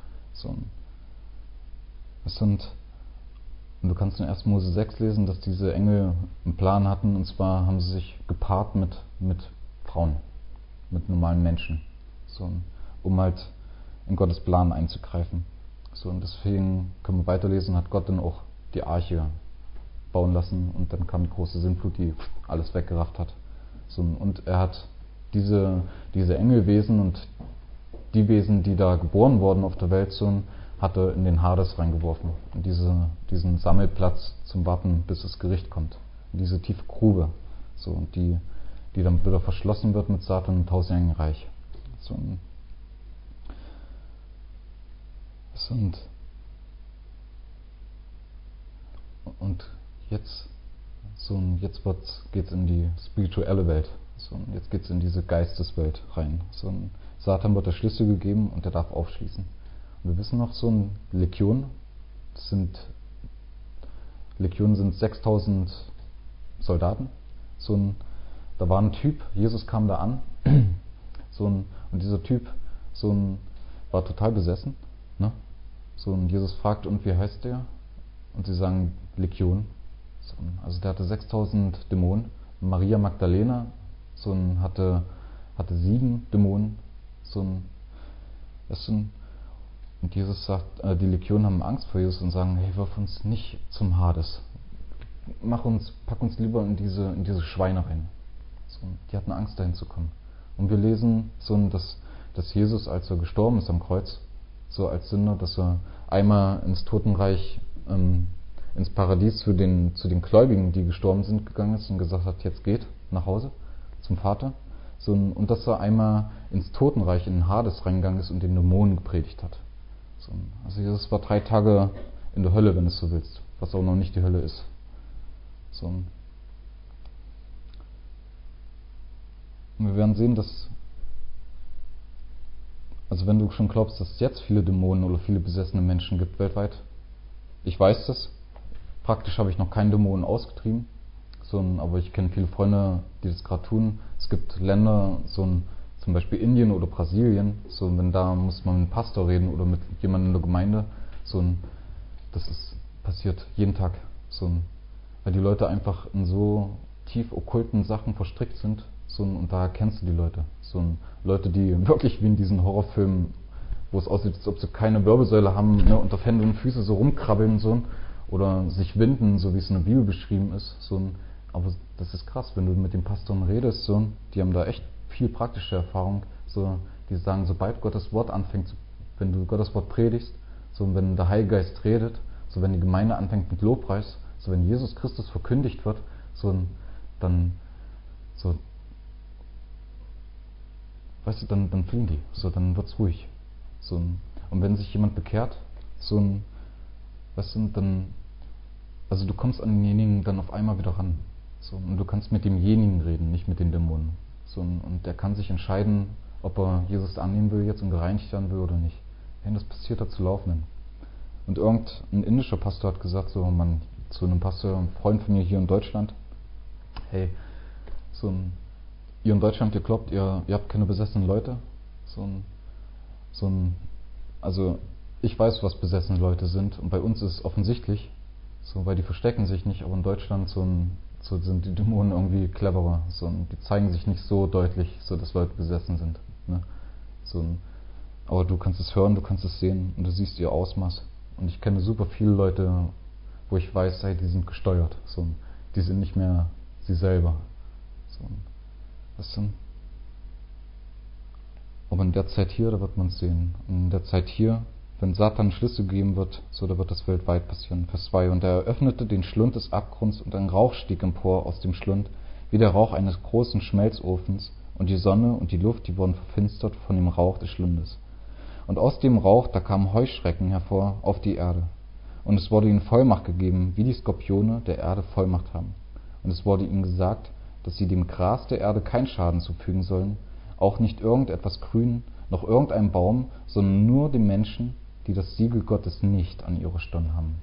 Und du kannst in 1. Mose 6 lesen, dass diese Engel einen Plan hatten, und zwar haben sie sich gepaart mit Frauen, mit normalen Menschen, um halt in Gottes Plan einzugreifen. Und deswegen können wir weiterlesen, hat Gott dann auch die Arche bauen lassen und dann kam die große Sintflut, die alles weggerafft hat. Und er hat diese Engelwesen und die Wesen, die da geboren wurden auf der Welt, hat er in den Hades reingeworfen. In diesen Sammelplatz zum Warten, bis das Gericht kommt. In diese tiefe Grube. Die dann wieder verschlossen wird mit Satan im 1000-jährigen Reich. Und jetzt geht's in die spirituelle Welt. Jetzt geht's in diese Geisteswelt rein. Satan wird der Schlüssel gegeben und er darf aufschließen. Und wir wissen noch, Legionen sind 6000 Soldaten. Da war ein Typ, Jesus kam da an, und dieser Typ, war total besessen, ne? Und Jesus fragt, und wie heißt der? Und sie sagen, Legion. Also der hatte 6000 Dämonen. Maria Magdalena, hatte 7 Dämonen. So ein, weißt du, und Jesus sagt, die Legionen haben Angst vor Jesus und sagen, hey, wirf uns nicht zum Hades. Pack uns lieber in diese Schweine rein. So, die hatten Angst, dahin zu kommen. Und wir lesen so, dass Jesus, als er gestorben ist am Kreuz, so als Sünder, dass er einmal ins Totenreich, ins Paradies zu den Gläubigen, die gestorben sind, gegangen ist und gesagt hat, jetzt geht nach Hause zum Vater. So, und dass er einmal ins Totenreich, in den Hades reingegangen ist und den Dämonen gepredigt hat. So, also Jesus war 3 Tage in der Hölle, wenn du es so willst, was auch noch nicht die Hölle ist. So. Und wir werden sehen, dass, also wenn du schon glaubst, dass es jetzt viele Dämonen oder viele besessene Menschen gibt weltweit, ich weiß das, praktisch habe ich noch keinen Dämonen ausgetrieben, aber ich kenne viele Freunde, die das gerade tun. Es gibt Länder, zum Beispiel Indien oder Brasilien, wenn da muss man mit einem Pastor reden oder mit jemandem in der Gemeinde, das ist passiert jeden Tag, weil die Leute einfach in so tief okkulten Sachen verstrickt sind, und da erkennst du die Leute, Leute, die wirklich wie in diesen Horrorfilmen, wo es aussieht, als ob sie keine Wirbelsäule haben, ne, und auf Hände und Füße so rumkrabbeln, oder sich winden, so wie es in der Bibel beschrieben ist, aber das ist krass, wenn du mit den Pastoren redest, die haben da echt viel praktische Erfahrung, die sagen, sobald Gottes Wort anfängt, wenn du Gottes Wort predigst, wenn der Heilige Geist redet, wenn die Gemeinde anfängt mit Lobpreis, wenn Jesus Christus verkündigt wird, dann weißt du, dann fliehen die, dann wird's ruhig, und wenn sich jemand bekehrt, weißt du, dann, also du kommst an denjenigen dann auf einmal wieder ran, und du kannst mit demjenigen reden, nicht mit den Dämonen, und der kann sich entscheiden, ob er Jesus annehmen will jetzt und gereinigt werden will oder nicht. Hey, das passiert da zu Laufenden. Und irgendein indischer Pastor hat gesagt, zu einem Pastor, ein Freund von mir hier in Deutschland, hey, ihr in Deutschland, ihr glaubt, ihr habt keine besessenen Leute, also ich weiß, was besessene Leute sind, und bei uns ist es offensichtlich, weil die verstecken sich nicht, aber in Deutschland sind die Dämonen irgendwie cleverer, die zeigen sich nicht so deutlich, dass Leute besessen sind, ne? Aber du kannst es hören, du kannst es sehen und du siehst ihr Ausmaß. Und ich kenne super viele Leute, wo ich weiß, hey, die sind gesteuert, die sind nicht mehr sie selber, weißt du? Aber in der Zeit hier, da wird man es sehen. Und in der Zeit hier, wenn Satan Schlüssel gegeben wird, da wird das weltweit passieren. Vers 2. Und er öffnete den Schlund des Abgrunds, und ein Rauch stieg empor aus dem Schlund, wie der Rauch eines großen Schmelzofens, und die Sonne und die Luft, die wurden verfinstert von dem Rauch des Schlundes. Und aus dem Rauch, da kamen Heuschrecken hervor auf die Erde. Und es wurde ihnen Vollmacht gegeben, wie die Skorpione der Erde Vollmacht haben. Und es wurde ihnen gesagt, dass sie dem Gras der Erde keinen Schaden zufügen sollen, auch nicht irgendetwas Grün, noch irgendein Baum, sondern nur den Menschen, die das Siegel Gottes nicht an ihrer Stirn haben.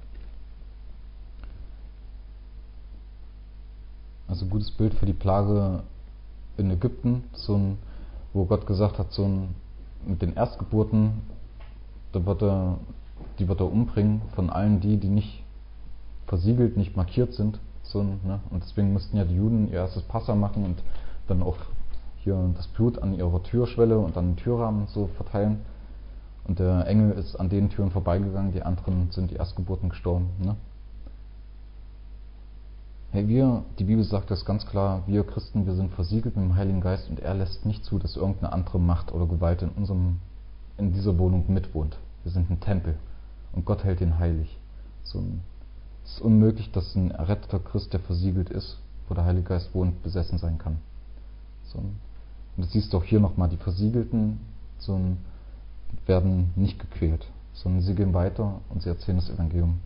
Also gutes Bild für die Plage in Ägypten, wo Gott gesagt hat, mit den Erstgeburten, die wird er umbringen von allen die nicht versiegelt, nicht markiert sind. Ne? Und deswegen mussten ja die Juden ihr erstes Passa machen und dann auch hier das Blut an ihrer Türschwelle und an den Türrahmen verteilen. Und der Engel ist an den Türen vorbeigegangen, die anderen sind die Erstgeburten gestorben. Ne? Hey, die Bibel sagt das ganz klar, wir Christen, wir sind versiegelt mit dem Heiligen Geist, und er lässt nicht zu, dass irgendeine andere Macht oder Gewalt in dieser Wohnung mitwohnt. Wir sind ein Tempel und Gott hält ihn heilig. Es ist unmöglich, dass ein erretteter Christ, der versiegelt ist, wo der Heilige Geist wohnt, besessen sein kann. Und das siehst du auch hier nochmal, die Versiegelten werden nicht gequält, sondern sie gehen weiter und sie erzählen das Evangelium.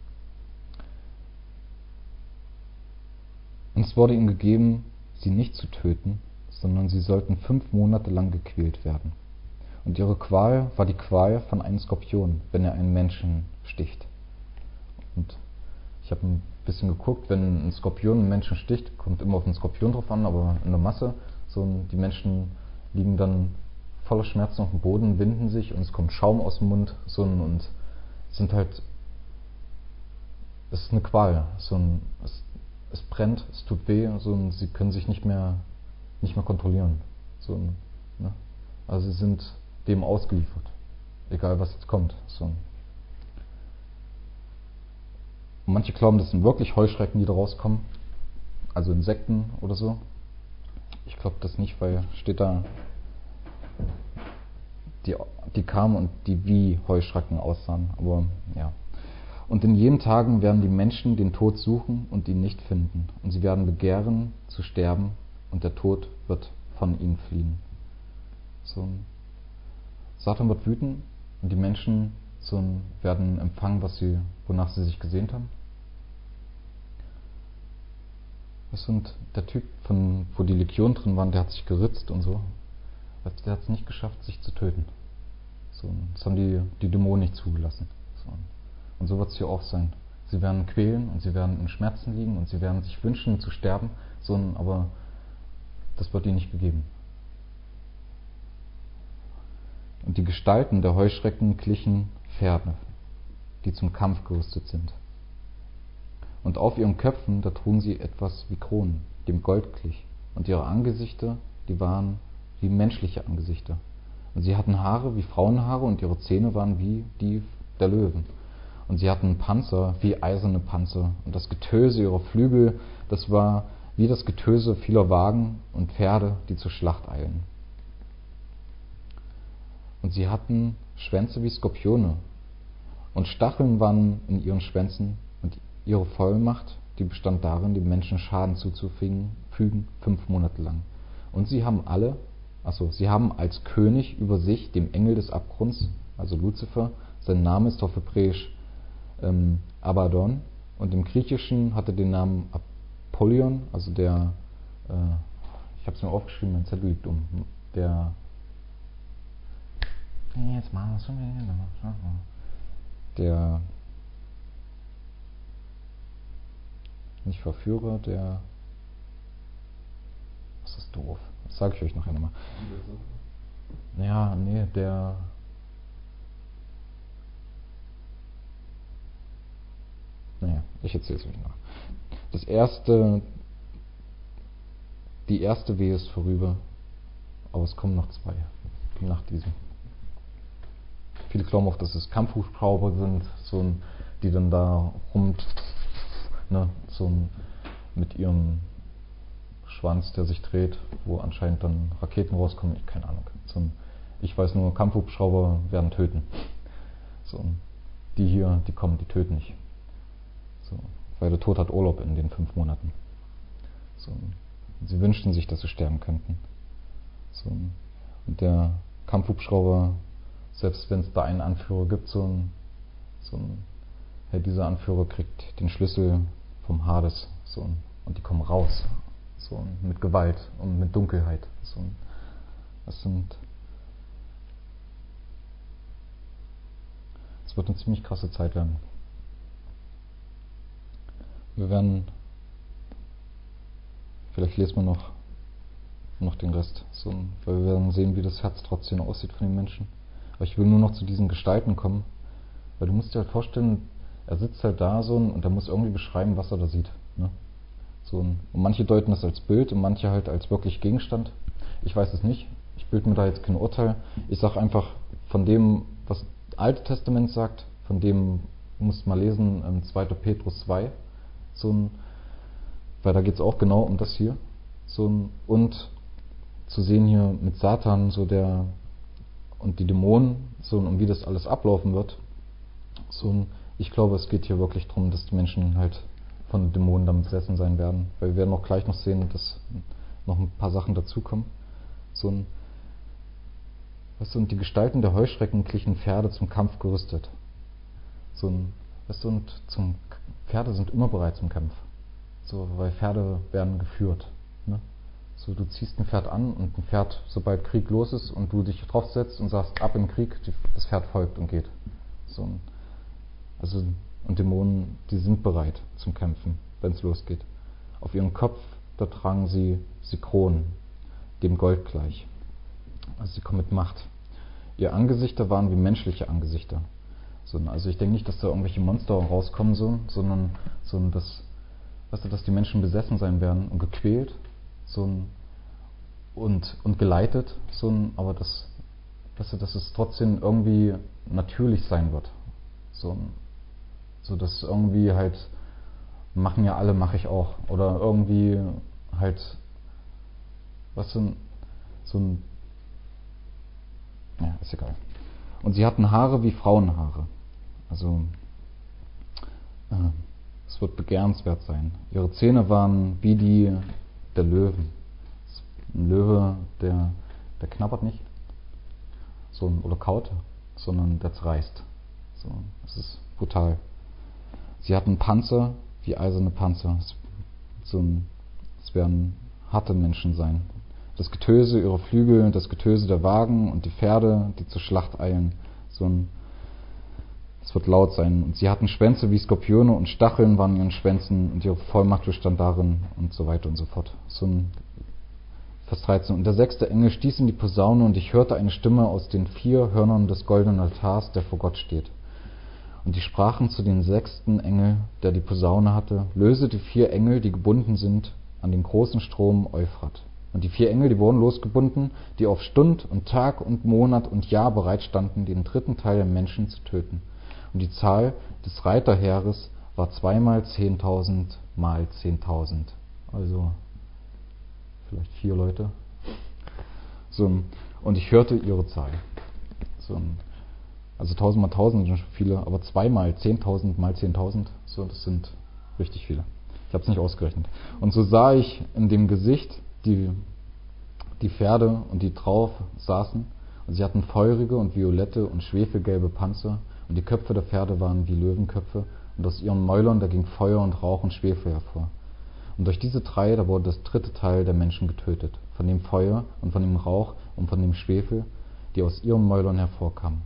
Und es wurde ihnen gegeben, sie nicht zu töten, sondern sie sollten 5 Monate lang gequält werden. Und ihre Qual war die Qual von einem Skorpion, wenn er einen Menschen sticht. Und ich habe ein bisschen geguckt, wenn ein Skorpion einen Menschen sticht, kommt immer auf den Skorpion drauf an, aber in der Masse, die Menschen liegen dann voller Schmerzen auf dem Boden, winden sich und es kommt Schaum aus dem Mund, und sind halt, es ist eine Qual, es brennt, es tut weh, und sie können sich nicht mehr kontrollieren, ne? Also sie sind dem ausgeliefert, egal was jetzt kommt. So. Und manche glauben, das sind wirklich Heuschrecken, die da rauskommen, also Insekten oder so. Ich glaube das nicht, weil steht da, die kamen und die wie Heuschrecken aussahen. Aber ja. Und in jenen Tagen werden die Menschen den Tod suchen und ihn nicht finden. Und sie werden begehren zu sterben und der Tod wird von ihnen fliehen. So, Satan wird wüten und die Menschen werden empfangen, wonach sie sich gesehnt haben. Und der Typ, wo die Legionen drin waren, der hat sich geritzt und so. Der hat es nicht geschafft, sich zu töten. So, das haben die Dämonen nicht zugelassen. So. Und so wird es hier auch sein. Sie werden quälen und sie werden in Schmerzen liegen und sie werden sich wünschen zu sterben, aber das wird ihnen nicht gegeben. Und die Gestalten der Heuschrecken glichen Pferde, die zum Kampf gerüstet sind. Und auf ihren Köpfen, da trugen sie etwas wie Kronen, dem Gold glich. Und ihre Angesichter, die waren wie menschliche Angesichter. Und sie hatten Haare wie Frauenhaare und ihre Zähne waren wie die der Löwen. Und sie hatten Panzer wie eiserne Panzer. Und das Getöse ihrer Flügel, das war wie das Getöse vieler Wagen und Pferde, die zur Schlacht eilen. Und sie hatten Schwänze wie Skorpione. Und Stacheln waren in ihren Schwänzen. Und ihre Vollmacht, die bestand darin, den Menschen Schaden zuzufügen, 5 Monate lang. Und sie haben als König über sich dem Engel des Abgrunds, also Luzifer, sein Name ist auf Hebräisch Abaddon, und im Griechischen hatte den Namen Apollyon, also ich habe es mir aufgeschrieben, mein Zettel liegt um, der nicht Verführer, das ist doof, das sage ich euch nachher nochmal. Ja, nee, ich erzähle es euch noch. Die erste Wehe ist vorüber, aber es kommen noch 2 nach diesem. Viele glauben auch, dass es Kampfhubschrauber sind, die dann da mit ihrem Schwanz, der sich dreht, wo anscheinend dann Raketen rauskommen. Keine Ahnung. Ich weiß nur, Kampfhubschrauber werden töten. Die kommen, die töten nicht. Weil der Tod hat Urlaub in den 5 Monaten. Sie wünschten sich, dass sie sterben könnten. Und der Kampfhubschrauber, selbst wenn es da einen Anführer gibt, dieser Anführer kriegt den Schlüssel vom Hades, und die kommen raus, mit Gewalt und mit Dunkelheit. Es wird eine ziemlich krasse Zeit werden. Vielleicht lesen wir noch den Rest, weil wir werden sehen, wie das Herz trotzdem aussieht von den Menschen. Aber ich will nur noch zu diesen Gestalten kommen, weil du musst dir halt vorstellen, er sitzt halt da und er muss irgendwie beschreiben, was er da sieht. Ne? Und manche deuten das als Bild und manche halt als wirklich Gegenstand. Ich weiß es nicht. Ich bilde mir da jetzt kein Urteil. Ich sage einfach von dem, was das Alte Testament sagt, von dem musst du mal lesen, 2. Petrus 2, weil da geht es auch genau um das hier. Und zu sehen hier mit Satan, und die Dämonen, und wie das alles ablaufen wird. Ich glaube, es geht hier wirklich darum, dass die Menschen halt von Dämonen damit besessen sein werden. Weil wir werden auch gleich noch sehen, dass noch ein paar Sachen dazukommen. Und die Gestalten der Heuschrecken glichen Pferde zum Kampf gerüstet. Pferde sind immer bereit zum Kampf. Weil Pferde werden geführt. Ne? Du ziehst ein Pferd an und ein Pferd, sobald Krieg los ist und du dich draufsetzt und sagst, ab in Krieg, das Pferd folgt und geht. Und Dämonen, die sind bereit zum Kämpfen, wenn es losgeht. Auf ihrem Kopf, da tragen sie Kronen, dem Gold gleich. Also sie kommen mit Macht. Ihre Angesichter waren wie menschliche Angesichter. Also ich denke nicht, dass da irgendwelche Monster rauskommen, sondern dass die Menschen besessen sein werden und gequält und geleitet, aber weißt du, dass es trotzdem irgendwie natürlich sein wird. So dass irgendwie halt, machen ja alle, mache ich auch. Oder irgendwie halt, weißt du, so ein, ja, ist egal. Und sie hatten Haare wie Frauenhaare. Also, es wird begehrenswert sein. Ihre Zähne waren wie die der Löwen. Ein Löwe, der knabbert nicht oder kaut, sondern der zerreißt. So, das ist brutal. Sie hatten Panzer wie eiserne Panzer. Es werden harte Menschen sein. Das Getöse ihrer Flügel, das Getöse der Wagen und die Pferde, die zur Schlacht eilen. Es wird laut sein. Und sie hatten Schwänze wie Skorpione und Stacheln waren in ihren Schwänzen und ihre Vollmacht bestand darin und so weiter und so fort. Vers 13. Und der 6. Engel stieß in die Posaune und ich hörte eine Stimme aus den 4 Hörnern des goldenen Altars, der vor Gott steht. Und die sprachen zu den 6. Engel, der die Posaune hatte, löse die 4 Engel, die gebunden sind an den großen Strom Euphrat. Und die 4 Engel, die wurden losgebunden, die auf Stund und Tag und Monat und Jahr bereit standen, den 3. Teil der Menschen zu töten. Und die Zahl des Reiterheeres war 2 mal 10.000 mal 10.000. Also vielleicht 4 Leute. Und ich hörte ihre Zahl. Also 1000 mal 1000 sind schon viele, aber 2 mal 10.000 mal 10.000, das sind richtig viele. Ich habe es nicht ausgerechnet. Und so sah ich in dem Gesicht die Pferde und die drauf saßen. Und sie hatten feurige und violette und schwefelgelbe Panzer. Und die Köpfe der Pferde waren wie Löwenköpfe. Und aus ihren Mäulern, da ging Feuer und Rauch und Schwefel hervor. Und durch diese 3, da wurde das 3. Teil der Menschen getötet. Von dem Feuer und von dem Rauch und von dem Schwefel, die aus ihren Mäulern hervorkamen.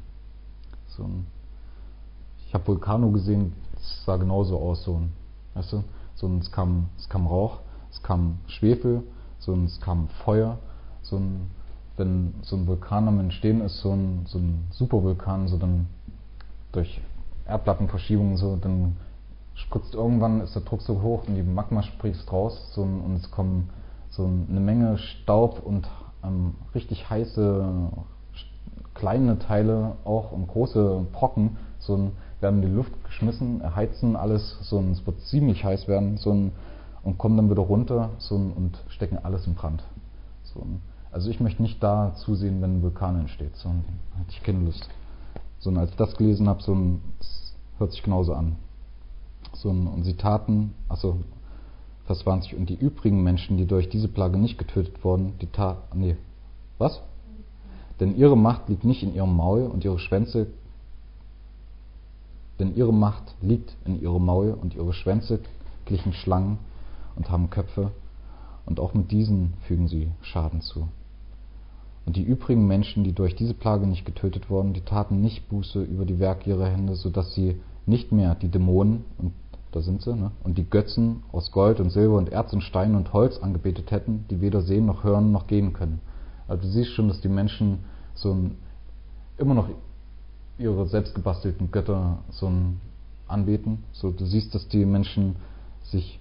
Ich habe Vulcano gesehen, es sah genauso aus. Weißt du? Es kam Rauch, es kam Schwefel, es kam Feuer. Wenn so ein Vulkan am Entstehen ist, so ein Supervulkan, dann durch Erdplattenverschiebungen, dann spritzt irgendwann, ist der Druck so hoch und die Magma spritzt raus und es kommen eine Menge Staub und richtig heiße kleine Teile auch und große Brocken werden in die Luft geschmissen, erheizen alles, es wird ziemlich heiß werden und kommen dann wieder runter und stecken alles in Brand. Also ich möchte nicht da zusehen, wenn ein Vulkan entsteht, hätte ich keine Lust. Als ich das gelesen habe, es hört sich genauso an. Und sie taten, Vers 20, und die übrigen Menschen, die durch diese Plage nicht getötet wurden, Denn ihre Macht liegt nicht in ihrem Maul und ihre Schwänze glichen Schlangen und haben Köpfe, und auch mit diesen fügen sie Schaden zu. Und die übrigen Menschen, die durch diese Plage nicht getötet wurden, die taten nicht Buße über die Werke ihrer Hände, sodass sie nicht mehr die Dämonen, und da sind sie, und die Götzen aus Gold und Silber und Erz und Stein und Holz angebetet hätten, die weder sehen noch hören noch gehen können. Also du siehst schon, dass die Menschen immer noch ihre selbstgebastelten Götter anbeten. Du siehst, dass die Menschen sich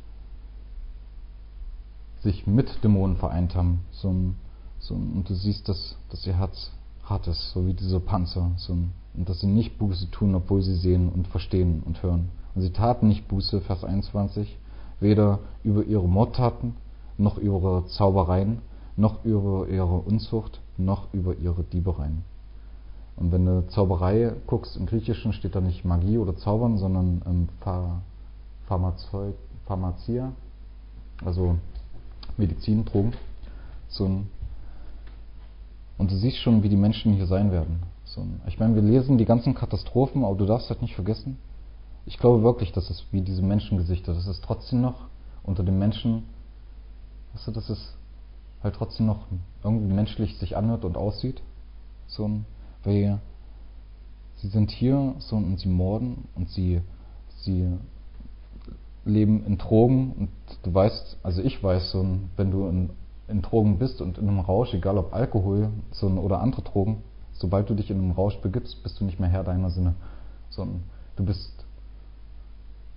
mit Dämonen vereint haben. Und du siehst, dass ihr Herz hart ist, so wie diese Panzer. Und dass sie nicht Buße tun, obwohl sie sehen und verstehen und hören. Und sie taten nicht Buße, Vers 21, weder über ihre Mordtaten, noch über ihre Zaubereien, noch über ihre Unzucht, noch über ihre Diebereien. Und wenn du Zauberei guckst, im Griechischen steht da nicht Magie oder Zaubern, sondern Pharmacia, also Medizin, Drogen. Und du siehst schon, wie die Menschen hier sein werden. Ich meine, wir lesen die ganzen Katastrophen, aber du darfst halt nicht vergessen, ich glaube wirklich, dass es wie diese Menschengesichter, dass es trotzdem noch unter den Menschen, dass es halt trotzdem noch irgendwie menschlich sich anhört und aussieht. Weil sie sind hier und sie morden und sie leben in Drogen und du weißt, also ich weiß, wenn du in Drogen bist und in einem Rausch, egal ob Alkohol oder andere Drogen, sobald du dich in einem Rausch begibst, bist du nicht mehr Herr deiner Sinne.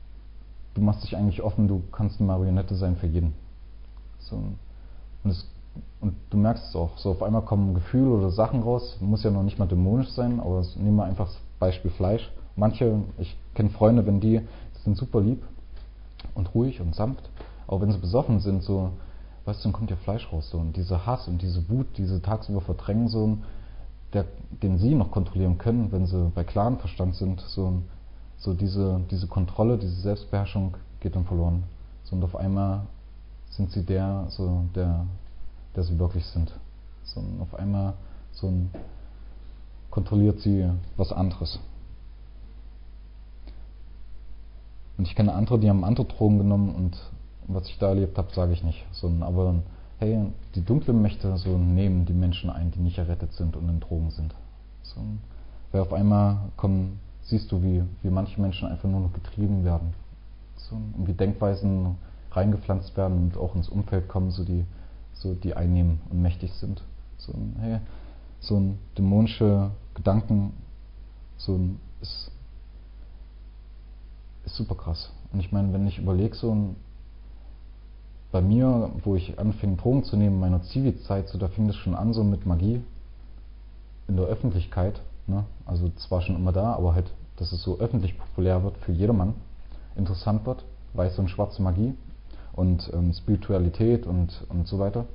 Du machst dich eigentlich offen, du kannst eine Marionette sein für jeden. Und und du merkst es auch, so auf einmal kommen Gefühle oder Sachen raus, muss ja noch nicht mal dämonisch sein, aber nehmen wir einfach das Beispiel Fleisch. Manche, ich kenne Freunde, wenn die sind super lieb und ruhig und sanft, aber wenn sie besoffen sind, so, weißt du, dann kommt ja Fleisch raus, so, und dieser Hass und diese Wut, die sie tagsüber verdrängen, so, den sie noch kontrollieren können, wenn sie bei klarem Verstand sind, so diese Kontrolle, diese Selbstbeherrschung geht dann verloren. So, und auf einmal sind sie der sie wirklich sind. So, und auf einmal kontrolliert sie was anderes. Und ich kenne andere, die haben andere Drogen genommen und was ich da erlebt habe, sage ich nicht. Aber hey, die dunklen Mächte nehmen die Menschen ein, die nicht errettet sind und in Drogen sind. Weil auf einmal siehst du, wie manche Menschen einfach nur noch getrieben werden. Und wie Denkweisen reingepflanzt werden und auch ins Umfeld kommen, die einnehmen und mächtig sind. Hey, dämonische Gedanken ist super krass. Und ich meine, wenn ich überlege, bei mir, wo ich anfing Drogen zu nehmen, in meiner Zivi-Zeit, da fing das schon an, mit Magie in der Öffentlichkeit. Ne? Also zwar schon immer da, aber halt, dass es so öffentlich populär wird für jedermann, interessant wird, weiße und schwarze Magie und Spiritualität und so weiter.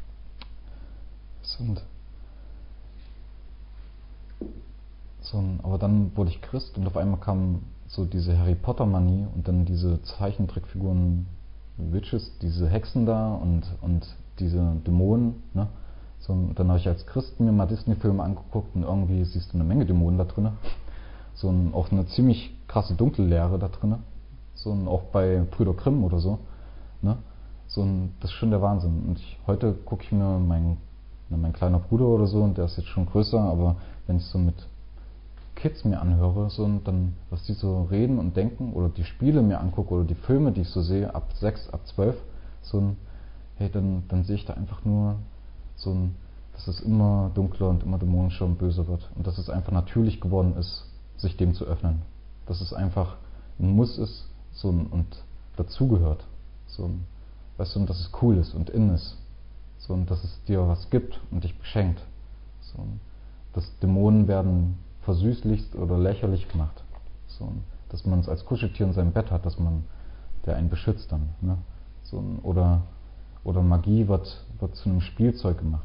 Aber dann wurde ich Christ und auf einmal kam diese Harry Potter Manie und dann diese Zeichentrickfiguren, Witches, diese Hexen da und diese Dämonen, ne? Dann habe ich als Christ mir mal Disney-Filme angeguckt und irgendwie siehst du eine Menge Dämonen da drin. Auch eine ziemlich krasse Dunkellehre da drin. Auch bei Brüder Grimm oder so. Ne? Das ist schon der Wahnsinn. Und heute gucke ich mir mein kleiner Bruder oder so, und der ist jetzt schon größer, aber wenn ich mit Kids mir anhöre, und dann, was die so reden und denken, oder die Spiele mir angucke, oder die Filme, die ich so sehe, ab 6, ab 12, hey, dann sehe ich da einfach nur dass es immer dunkler und immer dämonischer und böser wird. Und dass es einfach natürlich geworden ist, sich dem zu öffnen. Dass es einfach ein Muss ist, und dazugehört. Weißt du, und dass es cool ist und in ist. Und dass es dir was gibt und dich beschenkt. Dass Dämonen werden versüßlichst oder lächerlich gemacht. Dass man es als Kuscheltier in seinem Bett hat, der einen beschützt dann. Ne? Oder Magie wird zu einem Spielzeug gemacht.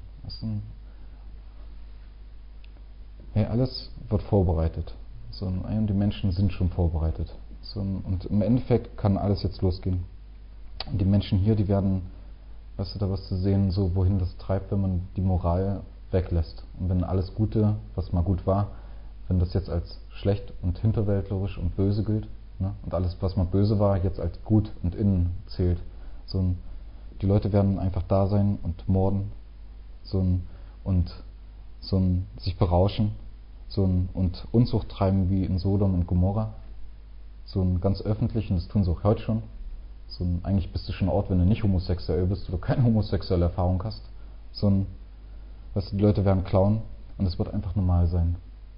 Hey, alles wird vorbereitet. Und die Menschen sind schon vorbereitet. Und im Endeffekt kann alles jetzt losgehen. Und die Menschen hier, die werden, weißt du, da wirst du sehen, wohin das treibt, wenn man die Moral weglässt. Und wenn alles Gute, was mal gut war, wenn das jetzt als schlecht und hinterwäldlerisch und böse gilt, ne? Und alles, was mal böse war, jetzt als gut und innen zählt. Die Leute werden einfach da sein und morden und sich berauschen und Unzucht treiben wie in Sodom und Gomorra. Ganz öffentlich, und das tun sie auch heute schon. Eigentlich bist du schon ein Ort, wenn du nicht homosexuell bist oder keine homosexuelle Erfahrung hast. Weißt du, die Leute werden klauen und es wird einfach normal sein.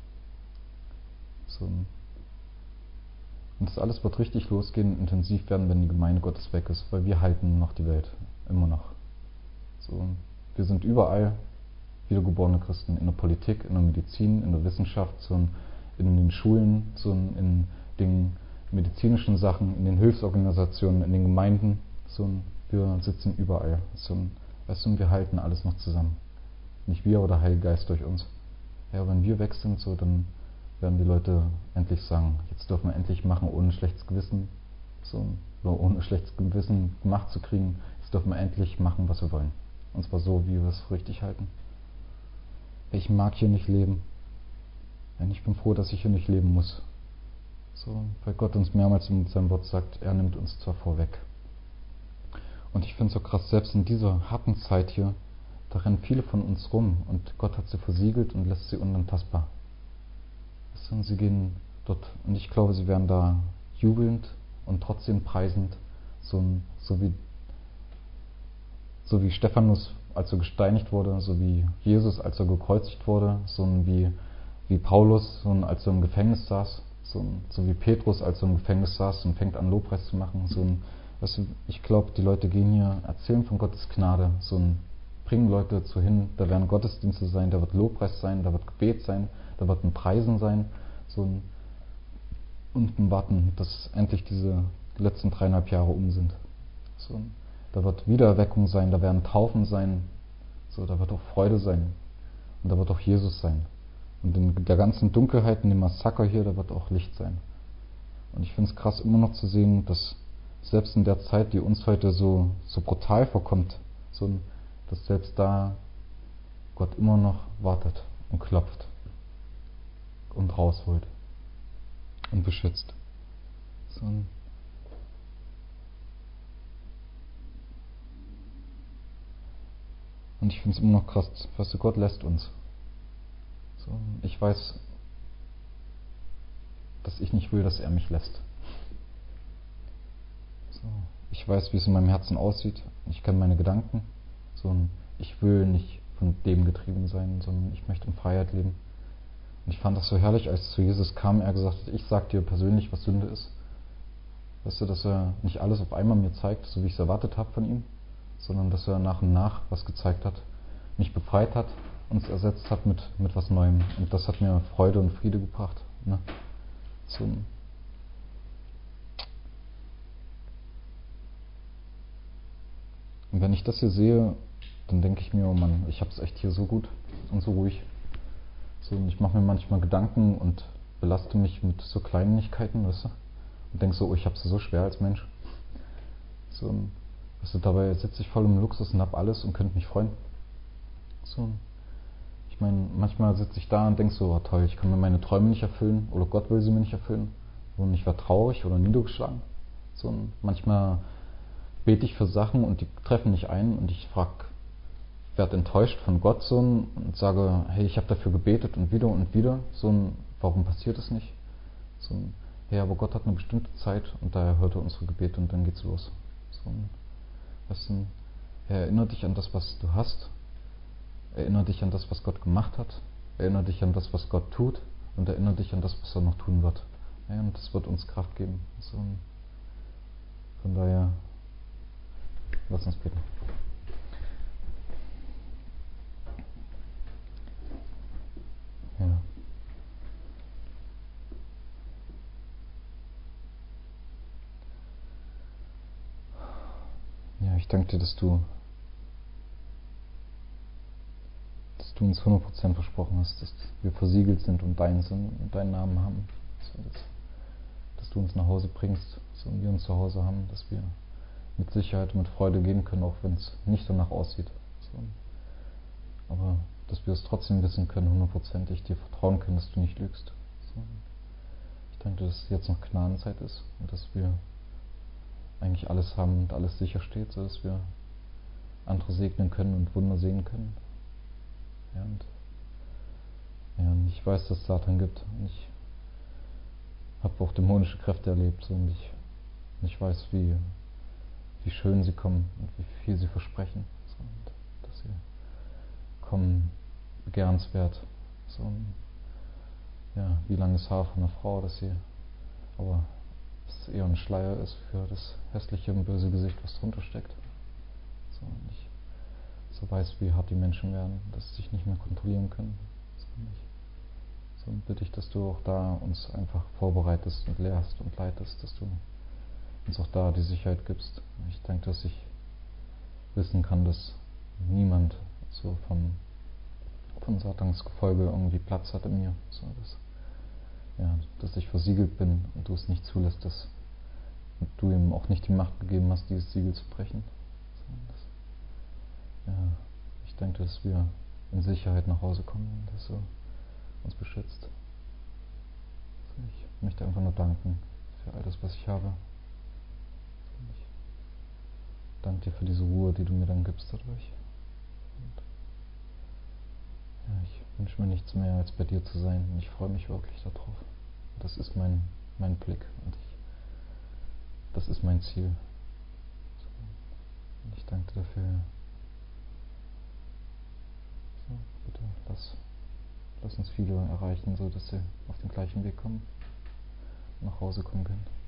Und das alles wird richtig losgehen, intensiv werden, wenn die Gemeinde Gottes weg ist, weil wir halten noch die Welt. Immer noch. Wir sind überall wiedergeborene Christen, in der Politik, in der Medizin, in der Wissenschaft, in den Schulen, in den medizinischen Sachen, in den Hilfsorganisationen, in den Gemeinden. Wir sitzen überall. Weißt du, wir halten alles noch zusammen. Nicht wir oder der Heilige Geist durch uns. Ja, wenn wir weg sind, dann werden die Leute endlich sagen, jetzt dürfen wir endlich machen, ohne schlechtes Gewissen, oder ohne schlechtes Gewissen gemacht zu kriegen. Jetzt dürfen wir endlich machen, was wir wollen. Und zwar so, wie wir es für richtig halten. Ich mag hier nicht leben. Ich bin froh, dass ich hier nicht leben muss. Weil Gott uns mehrmals in seinem Wort sagt, er nimmt uns zwar vorweg. Und ich finde es so krass, selbst in dieser harten Zeit hier, da rennen viele von uns rum und Gott hat sie versiegelt und lässt sie unantastbar. Und sie gehen dort, und ich glaube, sie werden da jubelnd und trotzdem preisend, so wie Stephanus, als er gesteinigt wurde, so wie Jesus, als er gekreuzigt wurde, wie Paulus, als er im Gefängnis saß, so wie Petrus, als er im Gefängnis saß und fängt an, Lobpreis zu machen. Weißt du, ich glaube, die Leute gehen hier, erzählen von Gottes Gnade, bringen Leute dazu hin, da werden Gottesdienste sein, da wird Lobpreis sein, da wird Gebet sein, da wird ein Preisen sein, und ein Warten, dass endlich diese letzten 3,5 Jahre um sind. Da wird Wiedererweckung sein, da werden Taufen sein, da wird auch Freude sein und da wird auch Jesus sein. Und in der ganzen Dunkelheit, in dem Massaker hier, da wird auch Licht sein. Und ich finde es krass, immer noch zu sehen, dass selbst in der Zeit, die uns heute so brutal vorkommt, dass selbst da Gott immer noch wartet und klopft und rausholt und beschützt. Und ich finde es immer noch krass, weißt du, Gott lässt uns. Ich weiß, dass ich nicht will, dass er mich lässt. Ich weiß, wie es in meinem Herzen aussieht. Ich kenne meine Gedanken. Ich will nicht von dem getrieben sein, sondern ich möchte in Freiheit leben. Und ich fand das so herrlich, als zu Jesus kam, er gesagt hat, ich sag dir persönlich, was Sünde ist. Weißt du, dass er nicht alles auf einmal mir zeigt, so wie ich es erwartet habe von ihm, sondern dass er nach und nach was gezeigt hat, mich befreit hat, uns ersetzt hat mit was Neuem. Und das hat mir Freude und Friede gebracht. Ne? Und wenn ich das hier sehe, dann denke ich mir, oh Mann, ich hab's echt hier so gut und so ruhig. Und ich mache mir manchmal Gedanken und belaste mich mit so Kleinigkeiten, weißt du? Und denke so, oh, ich hab's so schwer als Mensch. Weißt du, dabei sitze ich voll im Luxus und hab alles und könnte mich freuen. Ich meine, manchmal sitze ich da und denke so, oh toll, ich kann mir meine Träume nicht erfüllen oder Gott will sie mir nicht erfüllen. Und ich war traurig oder niedergeschlagen. Und manchmal bete ich für Sachen und die treffen nicht ein und ich werde enttäuscht von Gott und sage, hey, ich habe dafür gebetet und wieder, warum passiert es nicht? Hey, aber Gott hat eine bestimmte Zeit und daher hört er unsere Gebete und dann geht's los. Weißt du, erinnere dich an das, was du hast, erinnere dich an das, was Gott gemacht hat, erinnere dich an das, was Gott tut und erinnere dich an das, was er noch tun wird. Ja, und das wird uns Kraft geben. Von daher, lass uns beten. Ja. Ja, ich danke dir, dass du uns 100% versprochen hast, dass wir versiegelt sind und dein sind und deinen Namen haben. Dass du uns nach Hause bringst, und wir uns zu Hause haben, dass wir mit Sicherheit und mit Freude gehen können, auch wenn es nicht danach aussieht. Aber dass wir es trotzdem wissen können, 100%ig dir vertrauen können, dass du nicht lügst. Ich denke, dass jetzt noch Gnadenzeit ist und dass wir eigentlich alles haben und alles sicher steht, sodass wir andere segnen können und Wunder sehen können. Und ich weiß, dass es Satan gibt. Und ich habe auch dämonische Kräfte erlebt. Und ich weiß, wie schön sie kommen und wie viel sie versprechen. Und dass sie kommen, begehrenswert. Wie langes Haar von einer Frau, aber es eher ein Schleier ist für das hässliche und böse Gesicht, was drunter steckt. Und ich weiß, wie hart die Menschen werden, dass sie sich nicht mehr kontrollieren können. Bitte ich, dass du auch da uns einfach vorbereitest und lehrst und leitest, dass du uns auch da die Sicherheit gibst. Ich denke, dass ich wissen kann, dass niemand von Satans Gefolge irgendwie Platz hat in mir. Dass ich versiegelt bin und du es nicht zulässt, dass du ihm auch nicht die Macht gegeben hast, dieses Siegel zu brechen. Ich denke, dass wir in Sicherheit nach Hause kommen, dass du uns beschützt. Ich möchte einfach nur danken für all das, was ich habe. Ich danke dir für diese Ruhe, die du mir dann gibst dadurch. Ich wünsche mir nichts mehr, als bei dir zu sein. Und ich freue mich wirklich darauf. Das ist mein Blick und das ist mein Ziel. Und ich danke dir dafür. Bitte lass uns viele erreichen, so dass sie auf den gleichen Weg kommen, nach Hause kommen können.